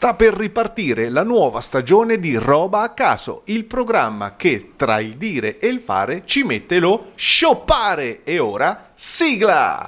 Sta per ripartire la nuova stagione di Roba a caso, il programma che tra il dire e il fare ci mette lo scioppare. E ora, sigla!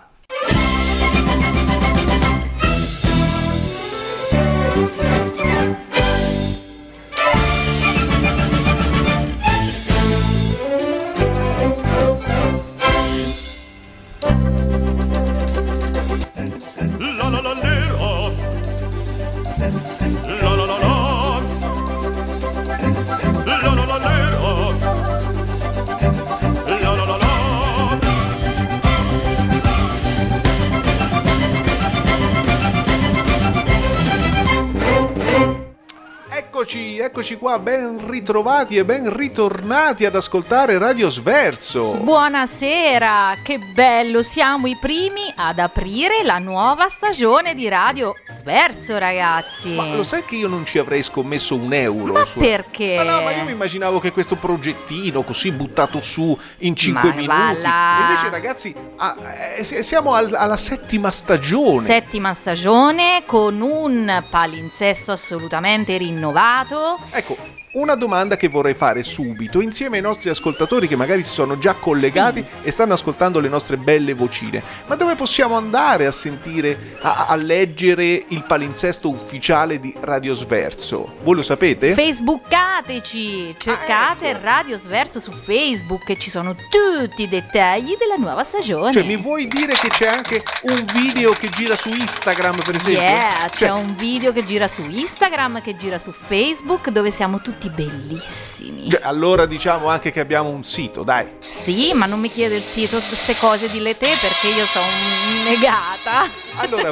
Eccoci qua, ben ritrovati e ben ritornati ad ascoltare Radio Sverso. Buonasera, che bello, siamo i primi ad aprire la nuova stagione di Radio Sverso, ragazzi. Ma lo sai che io non ci avrei scommesso un euro? Ma perché? Ma io mi immaginavo che questo progettino così buttato su in 5 minuti. Invece ragazzi, siamo alla settima stagione. Settima stagione con un palinsesto assolutamente rinnovato. Ecco, una domanda che vorrei fare subito insieme ai nostri ascoltatori che magari si sono già collegati e stanno ascoltando le nostre belle vocine. Ma dove possiamo andare a sentire, a leggere il palinsesto ufficiale di Radio Sverso? Voi lo sapete? Facebookateci, cercate ecco. Radio Sverso su Facebook e ci sono tutti i dettagli della nuova stagione. Cioè mi vuoi dire che c'è anche un video che gira su Instagram, per esempio? C'è un video che gira su Instagram, che gira su Facebook, dove siamo tutti bellissimi. Allora diciamo anche che abbiamo un sito, dai. Sì, ma non mi chiede il sito, queste cose dille te, perché io sono negata. Allora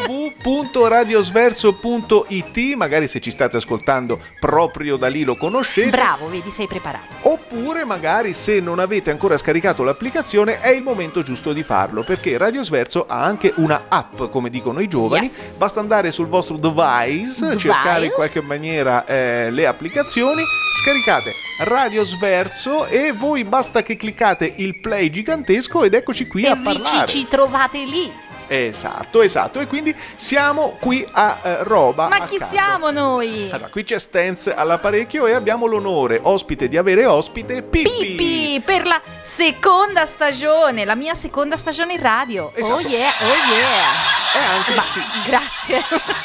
www.radiosverso.it, magari se ci state ascoltando proprio da lì lo conoscete. Bravo, vedi, sei preparato. Oppure magari se non avete ancora scaricato l'applicazione è il momento giusto di farlo, perché Radio Sverso ha anche una app, come dicono i giovani. Yes. Basta andare sul vostro device, cercare in qualche maniera le applicazioni, scaricate Radio Sverso e voi basta che cliccate il play gigantesco ed eccoci qui a parlare. Ci trovate lì. Esatto, e quindi siamo qui a Roba Ma a chi caso. siamo noi? Allora, qui c'è Stenz all'apparecchio e abbiamo l'onore di avere ospite Pippi per la seconda stagione, la mia seconda stagione in radio. Esatto. Oh yeah. E anche grazie.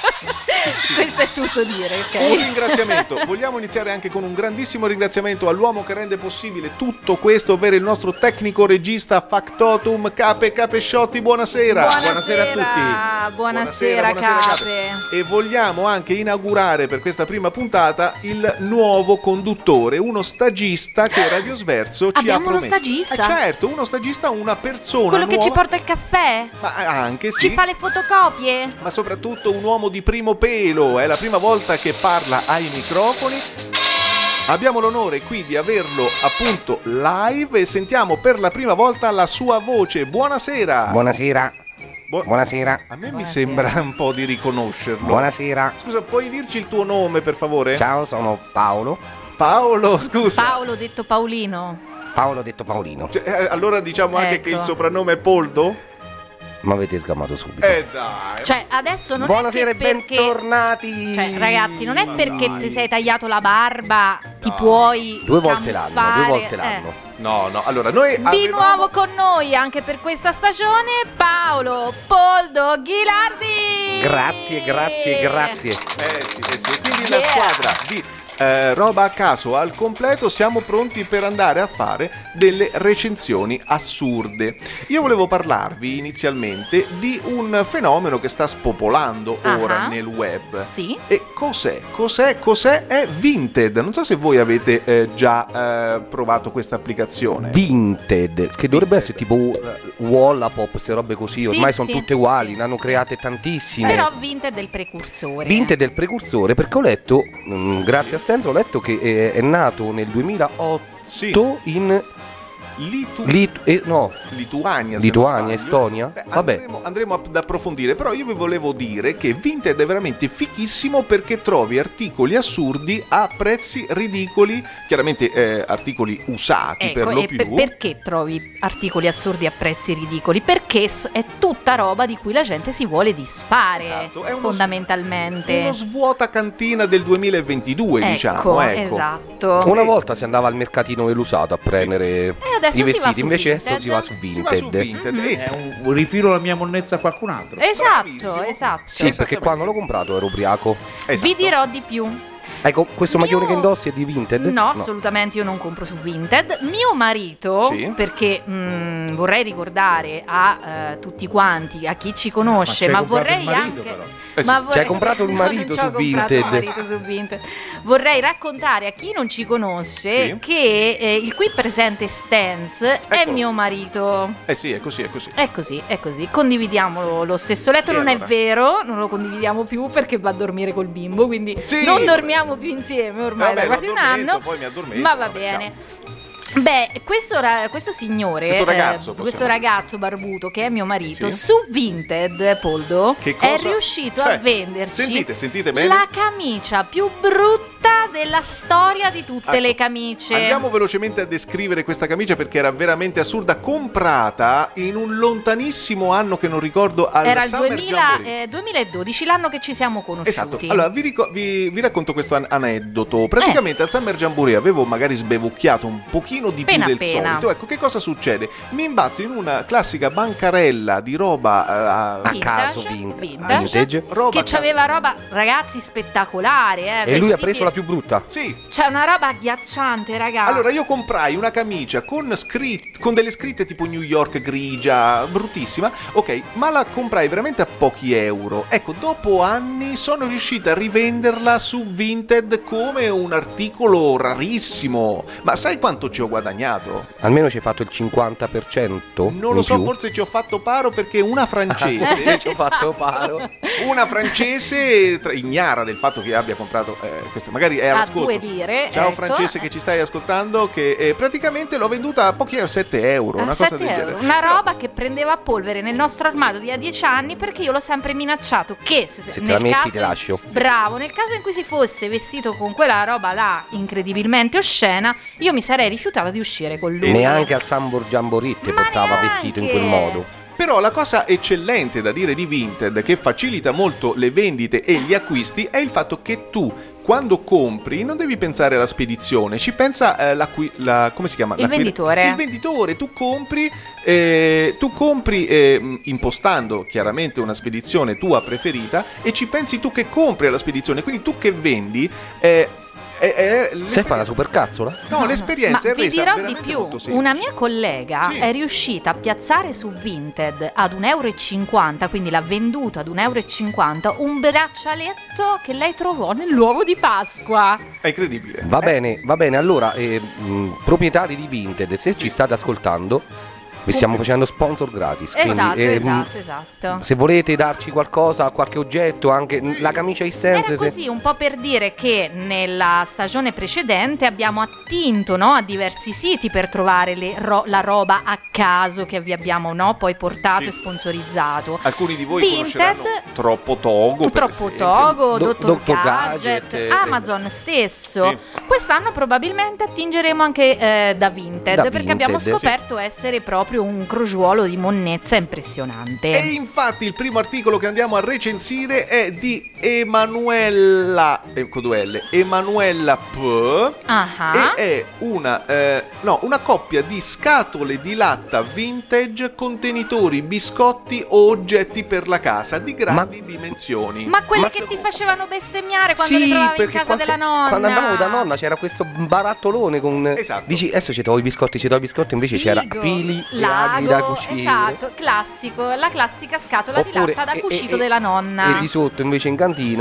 Questo è tutto dire, ok? Un ringraziamento. Vogliamo iniziare anche con un grandissimo ringraziamento all'uomo che rende possibile tutto questo, ovvero il nostro tecnico regista Factotum Cape Capesciotti. Buonasera a tutti. Buonasera Cape. E vogliamo anche inaugurare per questa prima puntata il nuovo conduttore, uno stagista che Radio Sverso ci ha promesso. Abbiamo uno stagista? Certo, uno stagista, una persona Quello nuova. che ci porta il caffè? Ma anche sì. Ci fa le fotocopie? Ma soprattutto un uomo di primo pelo, è la prima volta che parla ai microfoni. Abbiamo l'onore qui di averlo appunto live e sentiamo per la prima volta la sua voce. Buonasera. Buonasera. Buonasera. A me mi sembra un po' di riconoscerlo. Buonasera. Scusa, puoi dirci il tuo nome per favore? Ciao, sono Paolo. Paolo, scusa. Paolo detto Paolino. Paolo detto Paolino. Allora diciamo anche che il soprannome è Poldo? Ma avete sgamato subito. Dai. Cioè, adesso non Buonasera è che perché... bentornati. Cioè, ragazzi, non è perché ti sei tagliato la barba, ti puoi Due volte camuffare. l'anno. No, allora noi Di nuovo con noi, anche per questa stagione, Paolo Poldo Ghilardi. Grazie. sì. E quindi la squadra di Roba a caso al completo siamo pronti per andare a fare delle recensioni assurde. Io volevo parlarvi inizialmente di un fenomeno che sta spopolando ora nel web. Sì. E cos'è? È Vinted. Non so se voi avete già provato questa applicazione. Vinted, che dovrebbe essere tipo Wallapop, queste robe così. Ormai sono tutte uguali, ne hanno create tantissime. Però Vinted è il precursore. Vinted è il precursore, perché ho letto, grazie a Stenzo, ho letto che è nato nel 2008 in Lituania, Estonia. Vabbè. Andremo ad approfondire, però io vi volevo dire che Vinted è veramente fichissimo perché trovi articoli assurdi a prezzi ridicoli, chiaramente articoli usati, ecco, per lo più. Perché trovi articoli assurdi a prezzi ridicoli? Perché è tutta roba di cui la gente si vuole disfare, esatto, fondamentalmente. Uno svuota cantina del 2022, diciamo. Ecco. Esatto. Una volta si andava al mercatino dell'usato a prendere i vestiti, invece adesso si va su Vinted. È un rifilo la mia monnezza a qualcun altro. Esatto. Sì, perché quando l'ho comprato ero ubriaco. Esatto. Vi dirò di più. Ecco, questo maglione che indossi è di Vinted? No, assolutamente io non compro su Vinted. Mio marito, perché vorrei ricordare a tutti quanti, a chi ci conosce, ma vorrei anche... Ci hai comprato il marito su Vinted. Vorrei raccontare a chi non ci conosce che il qui presente Stans è mio marito. Sì, è così. È così. Condividiamo lo stesso letto, non è vero, non lo condividiamo più perché va a dormire col bimbo, quindi non dormiamo più insieme ormai da quasi un anno. Poi mi addormento, ma va bene. Beh, questo signore, questo ragazzo barbuto che è mio marito, su Vinted, Poldo, è riuscito a venderci sentite bene, la camicia più brutta della storia di tutte le camicie. Andiamo velocemente a descrivere questa camicia perché era veramente assurda, comprata in un lontanissimo anno che non ricordo, era il 2012, l'anno che ci siamo conosciuti. Esatto. Allora vi racconto questo aneddoto. Praticamente al Summer Jamboree avevo magari sbevucchiato un pochino di più del solito. Ecco, che cosa succede? Mi imbatto in una classica bancarella di roba a caso vintage, che c'aveva roba, ragazzi, spettacolare, e lui ha preso la più brutta. Sì. C'è una roba agghiacciante, ragazzi. Allora io comprai una camicia con delle scritte tipo New York grigia, bruttissima. Ok, ma la comprai veramente a pochi euro. Ecco, dopo anni sono riuscita a rivenderla su Vinted come un articolo rarissimo. Ma sai quanto ci ho guadagnato? Almeno ci hai fatto il 50%? Non lo so, forse ci ho fatto paro perché una francese ci ho fatto paro. Una francese ignara del fatto che abbia comprato questa, magari è all'ascolto. 2 lire. Ciao, ecco. Francese che ci stai ascoltando, che praticamente l'ho venduta a pochi euro, 7 euro, una cosa del genere. Una roba che prendeva polvere nel nostro armadio di 10 anni perché io l'ho sempre minacciato che se te la metti ti lascio. Bravo, nel caso in cui si fosse vestito con quella roba là incredibilmente oscena, io mi sarei rifiutata di uscire con lui. Neanche al Summer Jamboree ti portava vestito in quel modo. Però la cosa eccellente da dire di Vinted, che facilita molto le vendite e gli acquisti, è il fatto che tu, quando compri, non devi pensare alla spedizione, ci pensa come si chiama? Il venditore. Il venditore, tu compri impostando chiaramente una spedizione tua preferita e ci pensi tu che compri alla spedizione, quindi tu che vendi. Se fa una supercazzola? No, l'esperienza è resa veramente molto semplice. Vi dirò di più, una mia collega è riuscita a piazzare su Vinted ad €1,50, quindi l'ha venduto ad €1,50, un braccialetto che lei trovò nell'uovo di Pasqua. È incredibile. Va bene, allora proprietari di Vinted, se ci state ascoltando, vi stiamo facendo sponsor gratis. Esatto. Se volete darci qualcosa, qualche oggetto, anche la camicia Stans. Era così, un po' per dire che nella stagione precedente abbiamo attinto a diversi siti per trovare la roba a caso che vi abbiamo poi portato e sponsorizzato. Alcuni di voi conosceranno Troppo Togo, Dottor Gadget, Amazon stesso. Sì. Quest'anno probabilmente attingeremo anche da Vinted, perché abbiamo scoperto essere proprio un crogiuolo di monnezza impressionante. E infatti il primo articolo che andiamo a recensire è di Emanuela P. E è una coppia di scatole di latta vintage, contenitori, biscotti o oggetti per la casa di grandi dimensioni. Ma quelle che ti facevano bestemmiare quando le trovavi in casa della nonna. Quando andavamo da nonna c'era questo barattolone con dici adesso ci trovo i biscotti, invece c'era fili da cucire. Esatto, classico, la classica scatola di latta da cucito della nonna. E di sotto invece in cantina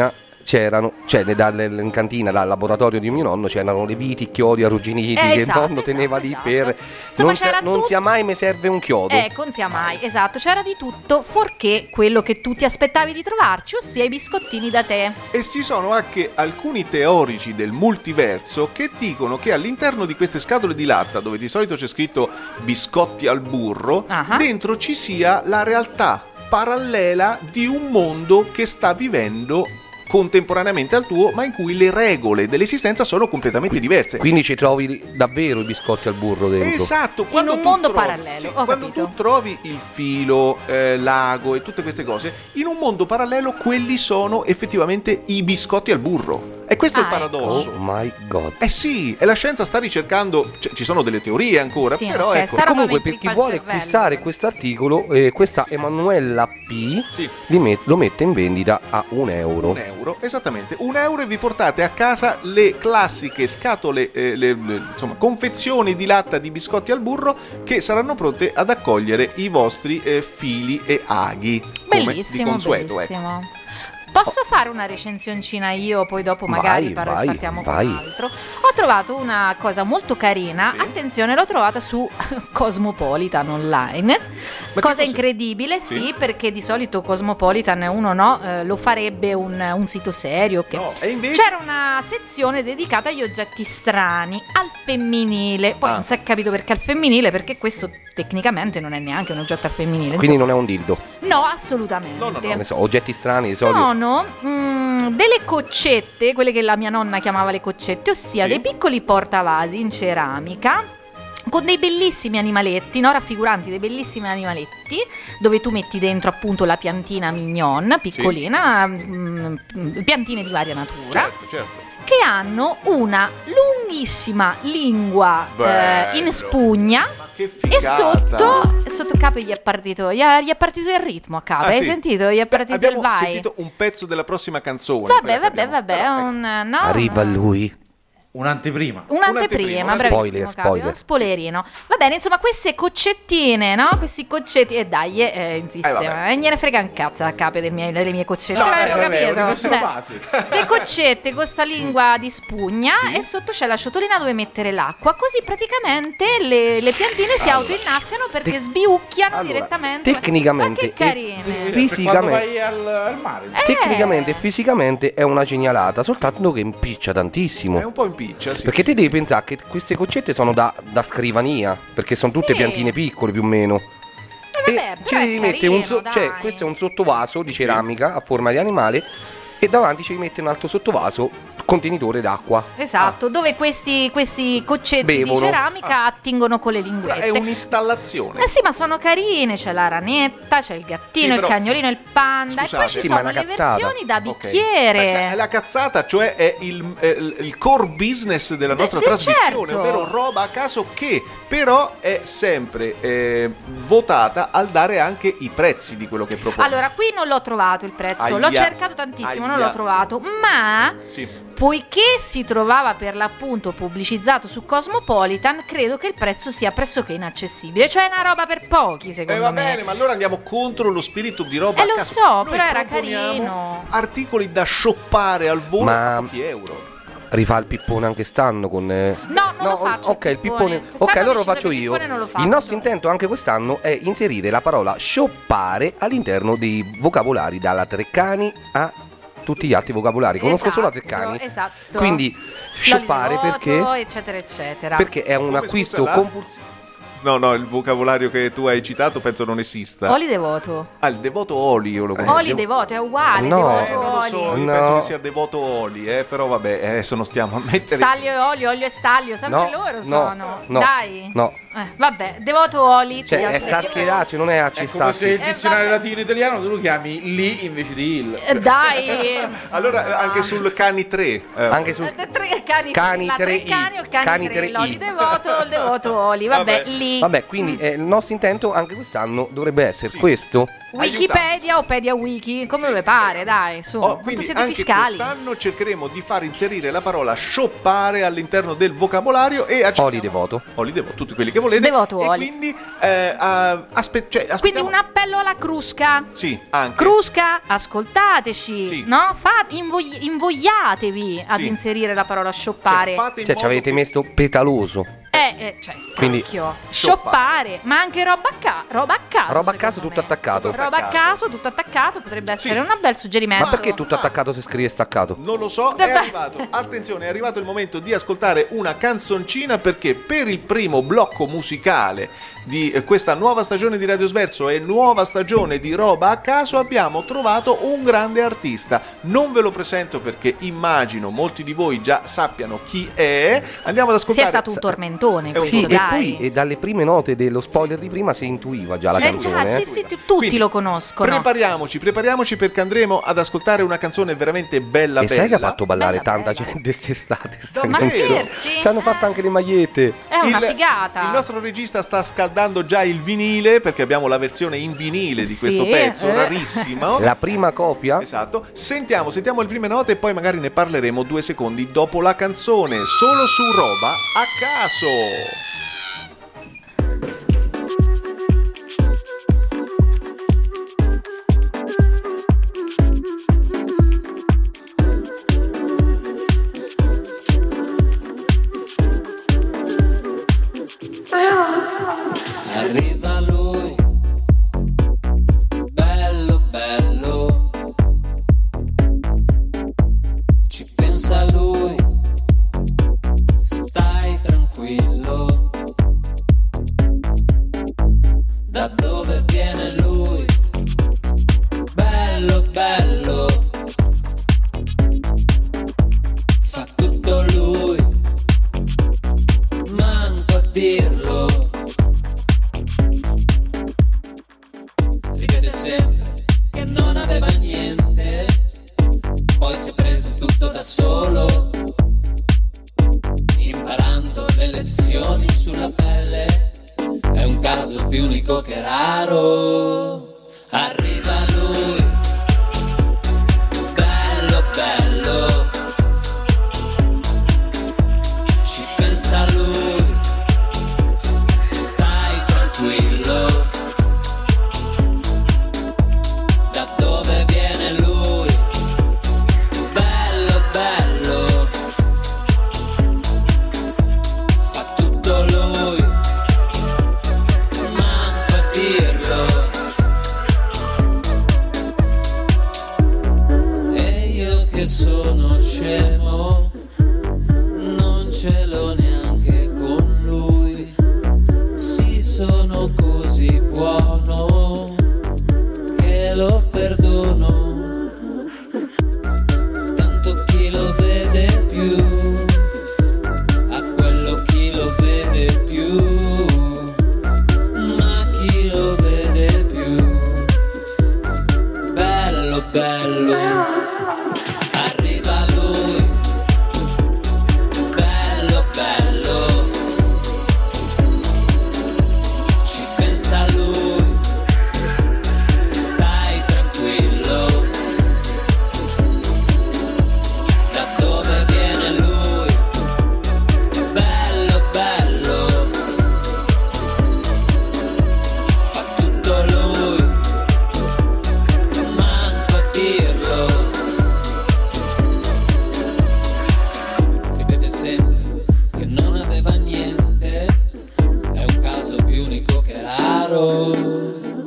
c'erano, cioè in cantina dal laboratorio di mio nonno c'erano le viti, chiodi arrugginiti che il nonno teneva lì per insomma, non sia mai mi serve un chiodo. Non sia mai, esatto, c'era di tutto fuorché quello che tu ti aspettavi di trovarci, ossia i biscottini da tè. E ci sono anche alcuni teorici del multiverso che dicono che all'interno di queste scatole di latta, dove di solito c'è scritto biscotti al burro, dentro ci sia la realtà parallela di un mondo che sta vivendo contemporaneamente al tuo, ma in cui le regole dell'esistenza sono completamente diverse. Quindi ci trovi davvero i biscotti al burro dentro. Esatto, in un mondo parallelo. Sì, quando tu trovi il filo, l'ago e tutte queste cose, in un mondo parallelo quelli sono effettivamente i biscotti al burro. E questo è il paradosso. Oh my god. Sì, e la scienza sta ricercando, ci sono delle teorie ancora, però ecco. Comunque, per chi vuole acquistare quest'articolo, questa Emanuella P lo mette in vendita a €1. €1, esattamente, €1, e vi portate a casa le classiche scatole, insomma, confezioni di latta di biscotti al burro che saranno pronte ad accogliere i vostri fili e aghi. Bellissimo, come di consueto, bellissimo. Ecco. Posso fare una recensioncina io, poi dopo magari partiamo con altro. Ho trovato una cosa molto carina, attenzione, l'ho trovata su Cosmopolitan online. Cosa incredibile, sì, perché di solito Cosmopolitan uno lo farebbe un sito serio. E invece c'era una sezione dedicata agli oggetti strani, al femminile. Poi non si è capito perché al femminile, perché questo tecnicamente non è neanche un oggetto al femminile. Quindi non è un dildo? No, assolutamente. No. Ne so, oggetti strani di solito. Delle coccette, quelle che la mia nonna chiamava le coccette, ossia dei piccoli portavasi in ceramica con dei bellissimi animaletti, raffiguranti dei bellissimi animaletti, dove tu metti dentro appunto la piantina mignon, piccolina, piantine di varia natura. Certo. Che hanno una lunghissima lingua in spugna. Che e sotto capo gli è partito il ritmo a capo. Hai sentito? Gli è partito il vai. Abbiamo sentito un pezzo della prossima canzone. Vabbè. Arriva lui. Un'anteprima, bravissimo, spoiler. Spoilerino. Va bene, insomma, queste coccettine, questi coccetti, e dai, insiste, gliene frega un cazzo a capo delle mie coccette. Capito? Queste coccette con sta lingua di spugna, e sotto c'è la ciotolina dove mettere l'acqua, così praticamente le piantine si autoinnaffiano perché sbiucchiano direttamente. Tecnicamente, ma che carine. Quando vai al mare. Tecnicamente e fisicamente è una genialata, soltanto che impiccia tantissimo. È un po' perché te devi pensare che queste coccette sono da scrivania, perché sono tutte piantine piccole più o meno. Vabbè, ci devi mettere questo è un sottovaso di ceramica a forma di animale, e davanti ci mette un altro sottovaso contenitore d'acqua. Esatto, dove questi coccetti di ceramica attingono con le linguette. È un'installazione. Sì, ma sono carine, c'è la ranetta, c'è il gattino, il cagnolino, il panda. Scusate, e poi ci sono le versioni da bicchiere. La cazzata, cioè, è il core business della nostra trasmissione, ovvero roba a caso che però è sempre votata al dare anche i prezzi di quello che propone. Allora, qui non l'ho trovato il prezzo, l'ho cercato tantissimo, non l'ho trovato, ma poiché si trovava per l'appunto pubblicizzato su Cosmopolitan, credo che il prezzo sia pressoché inaccessibile, cioè è una roba per pochi, secondo me. Va bene, ma allora andiamo contro lo spirito di roba a lo caso. so, Noi però era carino. Articoli da shoppare al volo a pochi euro. Rifà il pippone anche stanno con no, non lo faccio. Ok, il pippone. Ok, allora lo faccio io. Il nostro intento anche quest'anno è inserire la parola shoppare all'interno dei vocabolari, dalla Treccani a tutti gli altri vocabolari. Conosco solo la Treccani. Esatto. Quindi shoppare perché eccetera eccetera. Perché è un acquisto compulsivo. No, il vocabolario che tu hai citato penso non esista. Oli devoto. Il devoto Oli io lo conosco. Oli devoto, è uguale. No, devoto non lo Oli. so, io penso che sia devoto Oli, però vabbè, adesso non stiamo a mettere. Staglio e olio e staglio, sempre loro sono. No, dai. No. Vabbè, devoto Oli. Cioè, sta schieraccio, non è È come se il dizionario latino italiano tu lo chiami lì invece di il. Dai. Allora, anche sul cani 3. Anche sul cani 3. Cani 3. L'oli devoto, il devoto Oli. Vabbè, lì. Sì. Vabbè, quindi il nostro intento anche quest'anno dovrebbe essere questo. Wikipedia o PediaWiki, come vi pare, dai, su. Quindi siete anche fiscali. quest'anno cercheremo di far inserire la parola shoppare all'interno del vocabolario e Oli Devoto, tutti quelli che volete. Devoto e Oli. quindi quindi un appello alla Crusca. Sì, anche. Crusca, ascoltateci, Sì. no? Invogliatevi ad inserire la parola shoppare. Cioè ci avete messo petaloso. Quindi shoppare, ma anche roba a caso. Roba a caso tutto attaccato. Roba a caso tutto attaccato potrebbe essere un bel suggerimento. Ma perché tutto attaccato se scrive staccato? Non lo so, è arrivato. Attenzione, è arrivato il momento di ascoltare una canzoncina, perché per il primo blocco musicale di questa nuova stagione di Radio Sverso e nuova stagione di Roba a caso abbiamo trovato un grande artista. Non ve lo presento perché immagino molti di voi già sappiano chi è. Andiamo ad ascoltare. Sia stato un tormentone. Sì, e poi dalle prime note dello spoiler di prima si intuiva già la canzone. Sì, tutti lo conoscono. Prepariamoci perché andremo ad ascoltare una canzone veramente bella. E sai che ha fatto ballare tanta gente quest'estate? Ma scherzi? Ci hanno fatto anche le magliette. È una figata. Il nostro regista sta scaldando già il vinile, perché abbiamo la versione in vinile di questo pezzo rarissimo. La prima copia. Esatto. Sentiamo le prime note e poi magari ne parleremo 2 secondi dopo la canzone, solo su Roba a caso. Arriva lui, bello bello, ci pensa lui, stai tranquillo. Da dove viene lui? Bello bello, fa tutto lui, manco a dirlo. Ripete sempre che non aveva niente, poi si è preso tutto da solo, imparando le lezioni sulla pelle. È un caso più unico che raro. Arriva lui, bello bello, ci pensa lui, stai tranquillo. Da dove viene lui? Bello bello, fa tutto lui, manco a dirlo. E io che sono scemo, non ce l'ho neanche con lui. Sì, sono così buono che lo perdono. Tanto chi lo vede più, a quello chi lo vede più, ma chi lo vede più, bello bello. Arriva lui, bello bello, ci pensa lui, stai tranquillo. Da dove viene lui? Bello bello, fa tutto lui, manco a dirlo. Ripete sempre che non aveva niente, è un caso più unico che raro.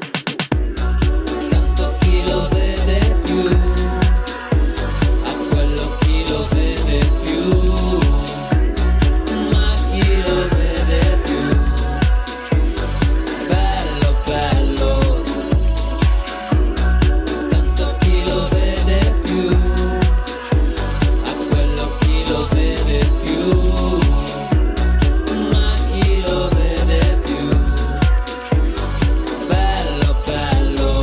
Tanto chi lo vede più, a quello chi lo vede più, ma chi lo vede più, bello bello. Tanto chi lo vede più, a quello chi lo vede più, ma chi lo vede più, bello bello.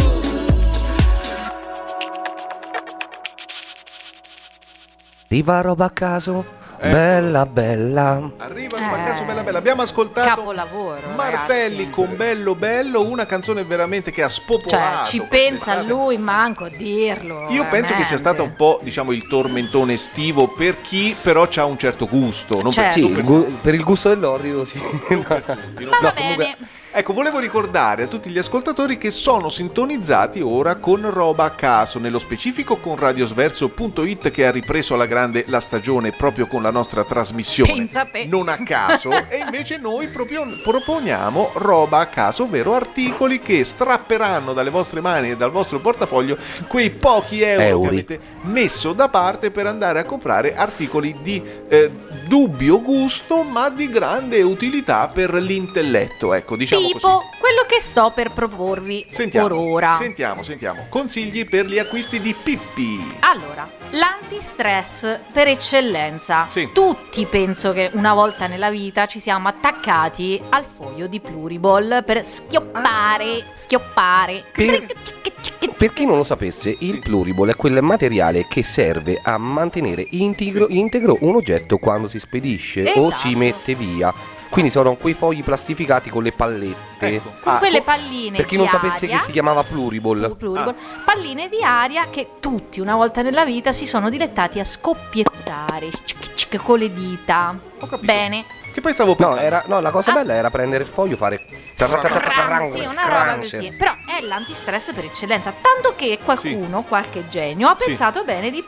Arriva Roba a caso. Bella bella. Arriva Roba a caso, bella bella. Abbiamo ascoltato capolavoro, Martelli ragazzi. con Bello Bello, una canzone veramente che ha spopolato. Cioè, ci queste pensa strade. lui, manco a dirlo. Io penso che sia stato un po', diciamo, il tormentone estivo per chi però ha un certo gusto. Non Certo. Sì, per, per il gusto dell'orrido, sì. Ma va bene. Ecco, volevo ricordare a tutti gli ascoltatori che sono sintonizzati ora con Roba a caso, nello specifico con radiosverso.it, che ha ripreso alla grande la stagione proprio con la nostra trasmissione. Pensa te. Non a caso, e invece noi proponiamo Roba a caso, ovvero articoli che strapperanno dalle vostre mani e dal vostro portafoglio quei pochi euro che avete messo da parte per andare a comprare articoli di dubbio gusto ma di grande utilità per l'intelletto, ecco, diciamo Tipo così. quello che sto per proporvi por ora. Sentiamo. Consigli per gli acquisti di Pippi. Allora, l'antistress per eccellenza. Sì. Tutti penso che una volta nella vita ci siamo attaccati al foglio di Pluriball per schioppare. Per chi non lo sapesse, il Pluriball è quel materiale che serve a mantenere integro un oggetto quando si spedisce o Esatto. si mette via. Quindi sono quei fogli plastificati con le pallette. Ecco. Con quelle palline Per chi di non sapesse aria, che si chiamava Pluriball. palline di aria che tutti una volta nella vita si sono dilettati a scoppiettare con le dita. Ho capito. Bene. Che poi stavo pensando. No, la cosa bella era prendere il foglio, fare Sì, una roba così. Però è l'antistress per eccellenza. Tanto che qualcuno, qualche genio, ha Sì. pensato bene di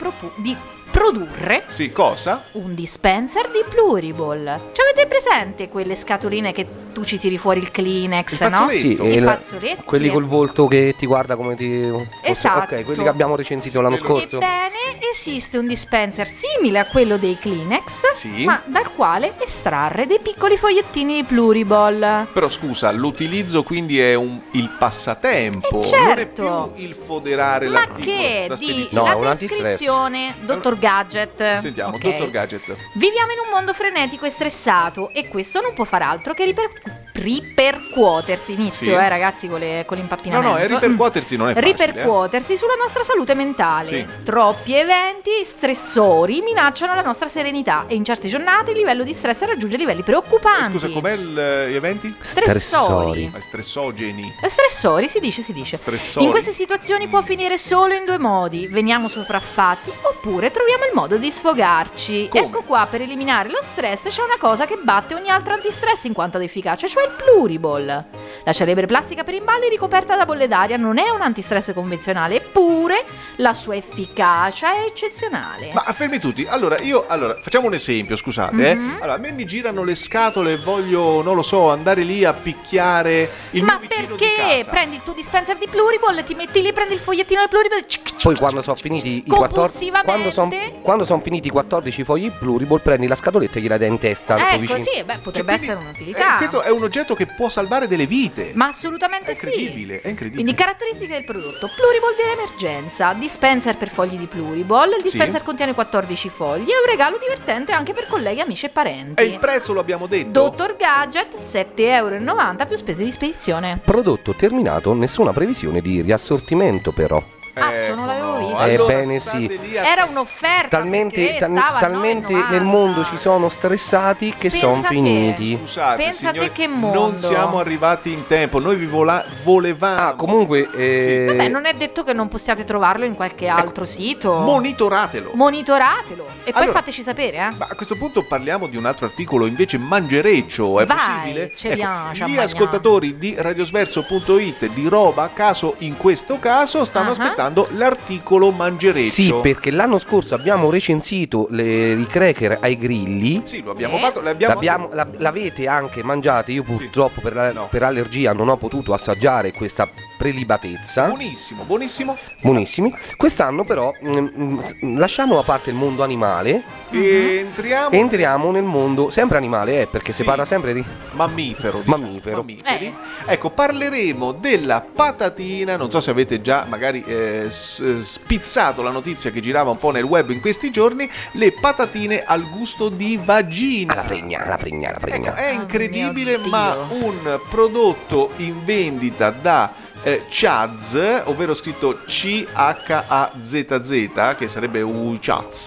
produrre Sì, cosa? un dispenser di Pluriball. Ci avete presente quelle scatoline che tu ci tiri fuori il Kleenex, Il no? fazzoletto. Sì, I il- fazzoletti. quelli col volto che ti guarda come ti... Esatto. Ok, quelli che abbiamo recensito l'anno scorso. Ebbene, esiste un dispenser simile a quello dei Kleenex, Sì. ma dal quale estrarre dei piccoli fogliettini di Pluriball. Però scusa, l'utilizzo quindi è il passatempo, certo. non è più il foderare Ma l'articolo che da di spedizione. No, è un la antistress. descrizione, dottor Gadget. Sentiamo, Ok. dottor Gadget. Viviamo in un mondo frenetico e stressato e questo non può far altro che ripercuotersi. Inizio, Sì. ragazzi, con l'impappinamento. No, ripercuotersi non è facile. Ripercuotersi sulla nostra salute mentale. Sì. Troppi eventi stressori minacciano la nostra serenità e in certe giornate il livello di stress raggiunge livelli preoccupanti. Scusa, com'è gli eventi? Stressori. Stressogeni. Stressori, si dice. Stressori. In queste situazioni può finire solo in due modi: veniamo sopraffatti oppure troviamo il modo di sfogarci. Come? Ecco qua, per eliminare lo stress c'è una cosa che batte ogni altro antistress in quanto ad efficacia, cioè il Pluriball. La celebre plastica per imballi ricoperta da bolle d'aria non è un antistress convenzionale, eppure la sua efficacia è eccezionale. Ma fermi tutti. Allora, facciamo un esempio, scusate. Allora, a me mi girano le scatole e voglio, non lo so, andare lì a picchiare il Ma mio vicino di perché? casa. Prendi il tuo dispenser di Pluriball, ti metti lì, prendi il fogliettino di Pluriball. Poi quando sono finiti i 14 Compulsivamente. quando son finiti i 14 fogli Pluriball, prendi la scatoletta e gliela dai in testa al tuo Ecco, vicino. sì, beh, potrebbe Cioè, essere quindi, un'utilità. questo è un oggetto che può salvare delle vite. Ma assolutamente È incredibile, sì. è incredibile. Quindi caratteristiche del prodotto: Pluriball dell'emergenza, dispenser per fogli di Pluriball. Il dispenser contiene 14 fogli e un regalo divertente anche per colleghi, amici e parenti. E il prezzo lo abbiamo detto. Dottor Gadget, 7,90 € più spese di spedizione. Prodotto terminato, nessuna previsione di riassortimento però. Cazzo, non l'avevo visto. Allora, Ebbene state sì. lì a- Era un'offerta. perché stava a talmente 9,90. nel mondo ci sono stressati che sono Pensa te. finiti. Scusate, Pensa te signori, che mondo. non siamo arrivati in tempo. Noi vi volevamo. Ah, comunque Vabbè, non è detto che non possiate trovarlo in qualche altro sito. Monitoratelo. Monitoratelo. E poi Allora, fateci sapere, eh. Ma a questo punto parliamo di un altro articolo invece mangereccio, è Vai, possibile? ci piace a Gli mangiare. ascoltatori di radiosverso.it di Roba a caso in questo caso stanno aspettando l'articolo mangereccio. sì, perché l'anno scorso abbiamo recensito i cracker ai grilli. Sì, lo abbiamo Sì. fatto, L'avete anche mangiate. Io purtroppo No. per allergia non ho potuto assaggiare questa prelibatezza. Buonissimo, buonissimo. Buonissimi. Quest'anno però lasciamo a parte il mondo animale E e entriamo nel mondo sempre animale, perché Sì. si parla sempre di Mammifero, diciamo. Mammifero. Mammiferi. Ecco, parleremo della patatina. Non so se avete già magari spizzato la notizia che girava un po' nel web in questi giorni. Le patatine al gusto di vagina. alla fregna. Ecco, è incredibile, mio Dio. ma un prodotto in vendita da Chaz, ovvero scritto CHAZZ, che sarebbe Uchaz.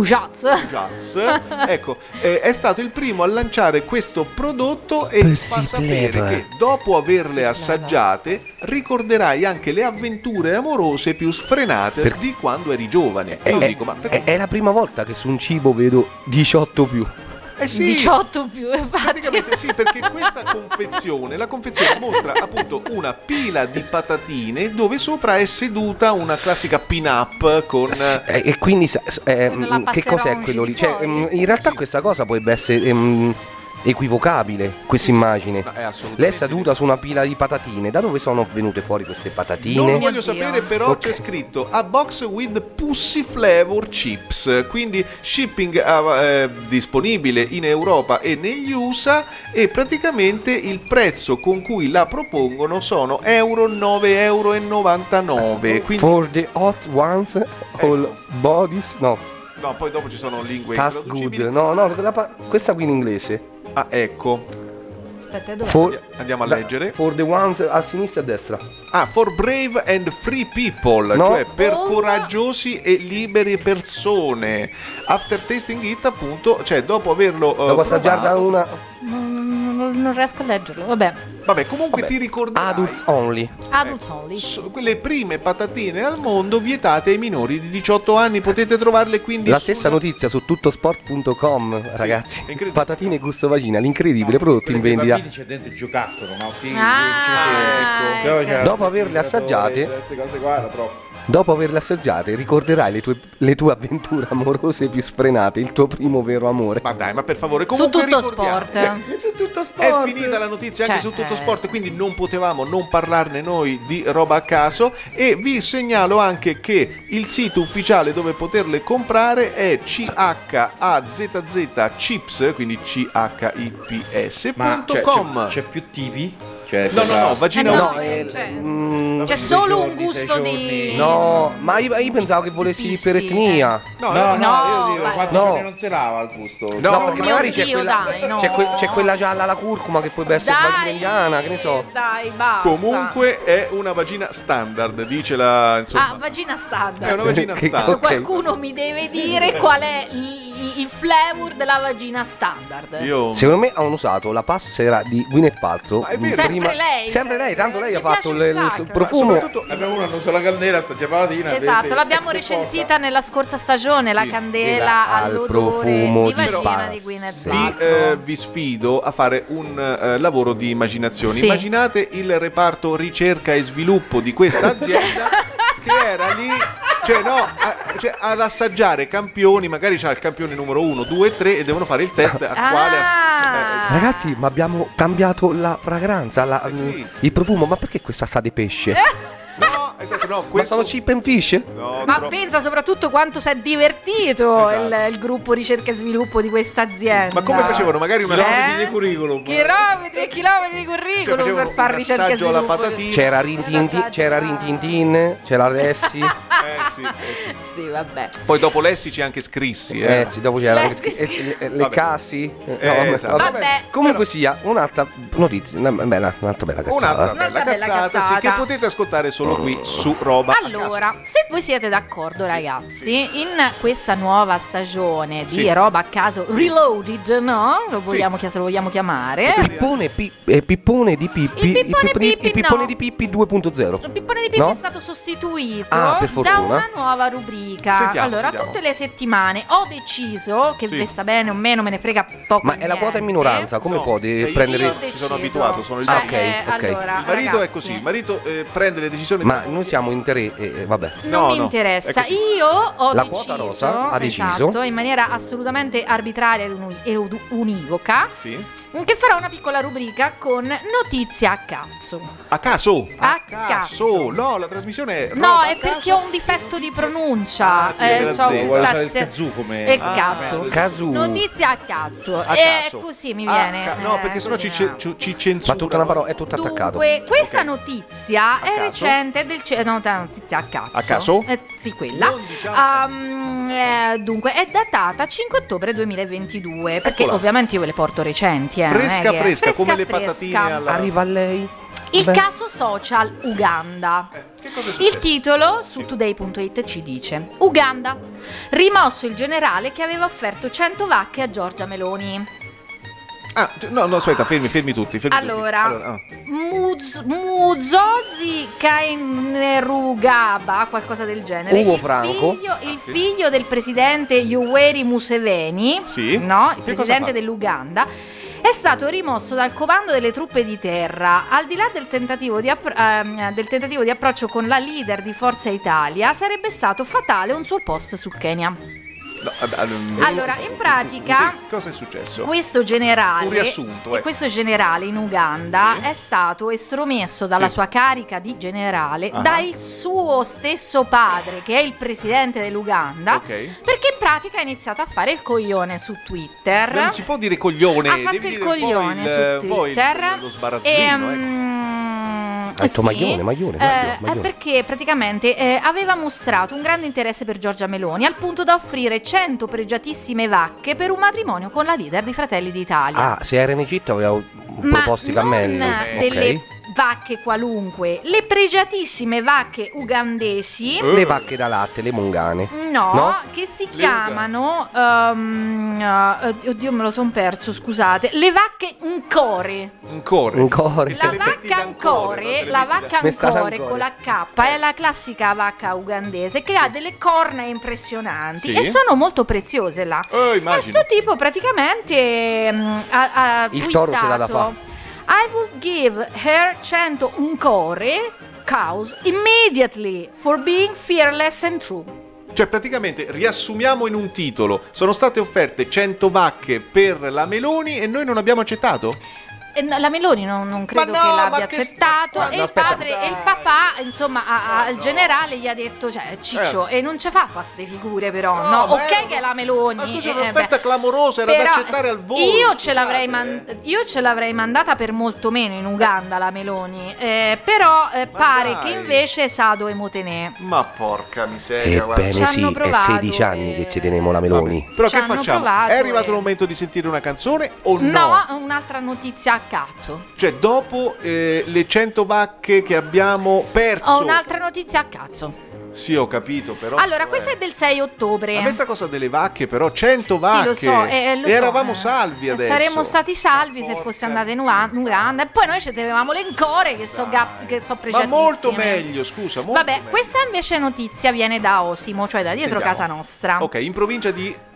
Ecco, è stato il primo a lanciare questo prodotto e fa sapere che dopo averle assaggiate ricorderai anche le avventure amorose più sfrenate di quando eri giovane. E io dico, ma perché? È la prima volta che su un cibo vedo 18 più. Sì, 18 più, infatti. Praticamente sì, perché questa confezione, la confezione mostra appunto una pila di patatine dove sopra è seduta una classica pin-up con... E quindi che cos'è quello lì? Cioè, in realtà questa cosa potrebbe essere equivocabile, questa immagine. Lei è seduta su una pila di patatine. Da dove sono venute fuori queste patatine? Non lo voglio sapere, però c'è scritto a box with pussy flavor chips, quindi shipping disponibile in Europa e negli USA, e praticamente il prezzo con cui la propongono sono €9,99. Quindi... For the hot ones, all bodies, no, poi dopo ci sono lingue task good, intraducibili. questa qui in inglese. Ah, ecco. Aspetta, dove? Andiamo a leggere. For the ones a sinistra e a destra. For brave and free people, cioè per coraggiosi e libere persone. After tasting it, appunto, cioè dopo averlo dopo assaggiare da una... Non riesco a leggerlo, vabbè, comunque ti ricorderai. Adults only. Quelle prime patatine al mondo vietate ai minori di 18 anni. Potete trovarle quindi la stessa notizia su tuttosport.com, ragazzi. Patatine gusto vagina, l'incredibile prodotto in vendita. C'è dentro il giocattolo, no? Dopo averle assaggiate, queste cose qua era troppo. Dopo averle assaggiate ricorderai le tue avventure amorose più sfrenate, il tuo primo vero amore. Ma dai, ma per favore, su Tutto Sport. Su Tutto Sport. È finita la notizia anche su Tutto Sport, quindi non potevamo non parlarne noi di roba a caso. E vi segnalo anche che il sito ufficiale dove poterle comprare è CHAZZ Chips, quindi CHIPS.com. C'è più tipi? No, vagina c'è solo un gusto di... No, ma io pensavo che volessi per etnia. No, io dico quando non si lava il gusto. No, perché magari c'è quella gialla alla curcuma che poi essere vagina indiana, che ne so. Dai, basta. Comunque è una vagina standard, dice la, insomma. Vagina standard. È una vagina standard. Qualcuno mi deve dire qual è il flavor della vagina standard. Secondo me hanno usato la passera di Gwyneth Paltrow. Sempre lei, tanto lei ha fatto il profumo. Abbiamo una sola candela, sta palatina. Esatto, l'abbiamo recensita nella scorsa stagione, la candela al profumo di vagina di Gwyneth Paltrow. Vi sfido a fare un lavoro di immaginazione. Immaginate il reparto ricerca e sviluppo di questa azienda che era lì, ad assaggiare campioni. Magari c'ha il campione numero 1, 2, 3 e devono fare il test a quale ragazzi, ma abbiamo cambiato la fragranza, il profumo. Ma perché questa sa di pesce? No, esatto, no. Ma sono chip and fish? No, ma pensa soprattutto quanto si è divertito il gruppo ricerca e sviluppo di questa azienda. Ma come facevano? Magari una chilometri di curriculum. Chilometri e chilometri di curriculum per fare ricerca e sviluppo. C'era Rintintin, c'era Lessi. Sì, vabbè. Poi dopo Lessi c'è anche Scrissi. Dopo c'era anche le Cassi. Esatto. Vabbè. Comunque sia, un'altra notizia, un'altra bella cazzata. Un'altra bella cazzata, che potete ascoltare solo qui su Roba. Allora, se voi siete d'accordo, ragazzi, in questa nuova stagione di Roba a caso Reloaded, no? Se lo vogliamo chiamare. Pippone di Pippi. Il Pippone di Pippi 2.0. Il Pippone di Pippi è stato sostituito da una nuova rubrica. Sentiamo. Tutte le settimane ho deciso che vi sta bene o meno, me ne frega poco. Ma è la quota in minoranza, come può prendere? Ci sono abituato, sono il allora, il marito è così, il marito prende le decisioni. Ma noi siamo in tre, vabbè. Non mi interessa. Io ho la deciso, quota rosa ha deciso in maniera assolutamente arbitraria e univoca, che farò una piccola rubrica con notizie a cazzo. A caso? A caso. No, la trasmissione è no, è perché ho un difetto di pronuncia. Cazzo. Notizie a cazzo. Così mi viene. No, perché sennò ci censura. Ma tutta una parola, è tutto attaccato. Questa notizia è recente notizia a cazzo. A caso? Sì, quella. Dunque, è datata 5 ottobre 2022. Perché ovviamente io ve le porto recenti. Fresca, come le patatine alla... Arriva a lei. Il caso social Uganda. Che cosa è successo? Il titolo su today.it ci dice: Uganda, rimosso il generale che aveva offerto 100 vacche a Giorgia Meloni. No, aspetta, fermi tutti. Allora. Muzozi Kainerugaba, qualcosa del genere. Ugo Franco. Il figlio del presidente Yoweri Museveni, sì. No, il presidente dell'Uganda, è stato rimosso dal comando delle truppe di terra. Al di là del tentativo di approccio con la leader di Forza Italia, sarebbe stato fatale un suo post sul Kenya. Allora, in pratica, sì, cosa è successo? Questo generale, un riassunto, questo generale in Uganda è stato estromesso dalla sua carica di generale dal suo stesso padre, che è il presidente dell'Uganda, perché in pratica ha iniziato a fare il coglione su Twitter. Non si può dire coglione, ha fatto il coglione su Twitter lo sbarazzino, Maglione. Perché praticamente aveva mostrato un grande interesse per Giorgia Meloni, al punto da offrire 100 pregiatissime vacche per un matrimonio con la leader di Fratelli d'Italia. Se era in Egitto aveva proposti cammelli. Delle vacche qualunque, le pregiatissime vacche ugandesi, le vacche da latte, le mungane, no? Che si chiamano oddio, me lo son perso, scusate, le vacche Ncore. La vacca Ncore con la K è la classica vacca ugandese che ha delle corna impressionanti e sono molto preziose là. Questo tipo praticamente ha il toro se l'ha da fa. I would give her 100 Ncore cows immediately for being fearless and true. Cioè, praticamente, riassumiamo in un titolo: sono state offerte 100 vacche per la Meloni e noi non abbiamo accettato? La Meloni non credo che l'abbia accettato e il papà, insomma, al generale gli ha detto, cioè, Ciccio, e non ce fa ste figure però, ok che è la Meloni. Ma scusa, un'offerta clamorosa, era da accettare al volo. Io ce l'avrei mandata per molto meno in Uganda la Meloni, però pare che invece Sado e Motenè. Ma porca miseria, ebbene sì, è 16 anni che ci teniamo la Meloni. Vabbè, però che facciamo? È arrivato il momento di sentire una canzone o no? No, un'altra notizia a cazzo. Cioè, dopo le 100 vacche che abbiamo perso. Ho un'altra notizia a cazzo. Sì, ho capito, però. Allora, questa è del 6 ottobre. Ma questa cosa delle vacche, però, 100 vacche. Sì, lo so. Eravamo salvi adesso. Saremmo stati salvi se fosse andata in Uganda. E poi noi ci avevamo le Ncore che so pregiatissime. Ma molto meglio, scusa. Vabbè, questa invece notizia viene da Osimo, cioè da dietro casa nostra. Ok, in provincia di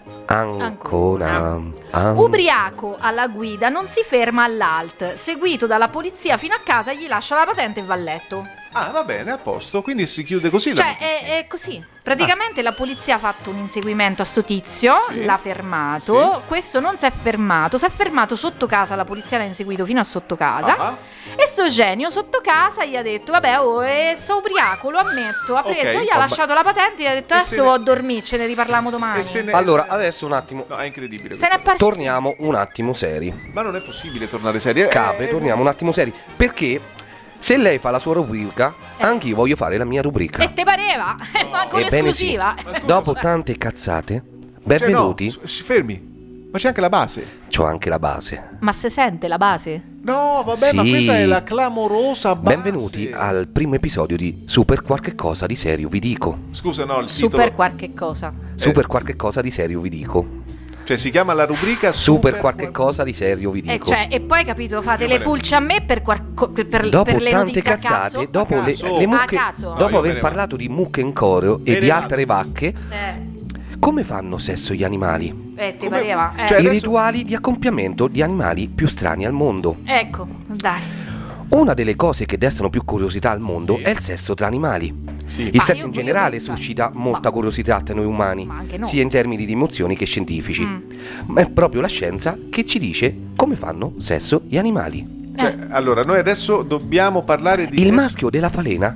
Ancona. Ubriaco alla guida non si ferma all'alt, seguito dalla polizia fino a casa, gli lascia la patente e va a letto. Va bene, a posto, quindi si chiude così. Cioè è così. Praticamente la polizia ha fatto un inseguimento a sto tizio, l'ha fermato, questo non si è fermato sotto casa, la polizia l'ha inseguito fino a sotto casa e sto genio sotto casa gli ha detto vabbè, sto ubriaco, lo ammetto, ha preso, gli ha lasciato la patente e gli ha detto adesso vado a dormire, ce ne riparliamo domani. Allora, adesso un attimo. No, è incredibile. Torniamo un attimo seri. Ma non è possibile tornare seri. Torniamo un attimo seri. Perché se lei fa la sua rubrica, anch'io voglio fare la mia rubrica. E te pareva? Ma con l'esclusiva. Sì. Dopo tante cazzate, benvenuti. Si fermi. Ma c'è anche la base. C'ho anche la base. Ma se sente la base? No, vabbè, ma questa è la clamorosa base. Benvenuti al primo episodio di Super Qualche Cosa di Serio Vi Dico. Scusa, no, il titolo. Super Qualche Cosa. Super Qualche Cosa di Serio Vi Dico. Cioè si chiama la rubrica Super Qualche Cosa di Serio Vi Dico. E poi capito, fate le pulce a me per dopo le tante cazzate, a cazzo. Dopo le mucche, dopo aver parlato di mucche in coreo e di altre vacche, come fanno sesso gli animali? Ti pareva? Cioè, i rituali di accoppiamento di animali più strani al mondo. Ecco, dai. Una delle cose che destano più curiosità al mondo è il sesso tra animali. Il sesso in generale suscita molta curiosità tra noi umani, sia in termini di emozioni che scientifici. Ma è proprio la scienza che ci dice come fanno sesso gli animali. Cioè, allora, noi adesso dobbiamo parlare di il maschio della falena,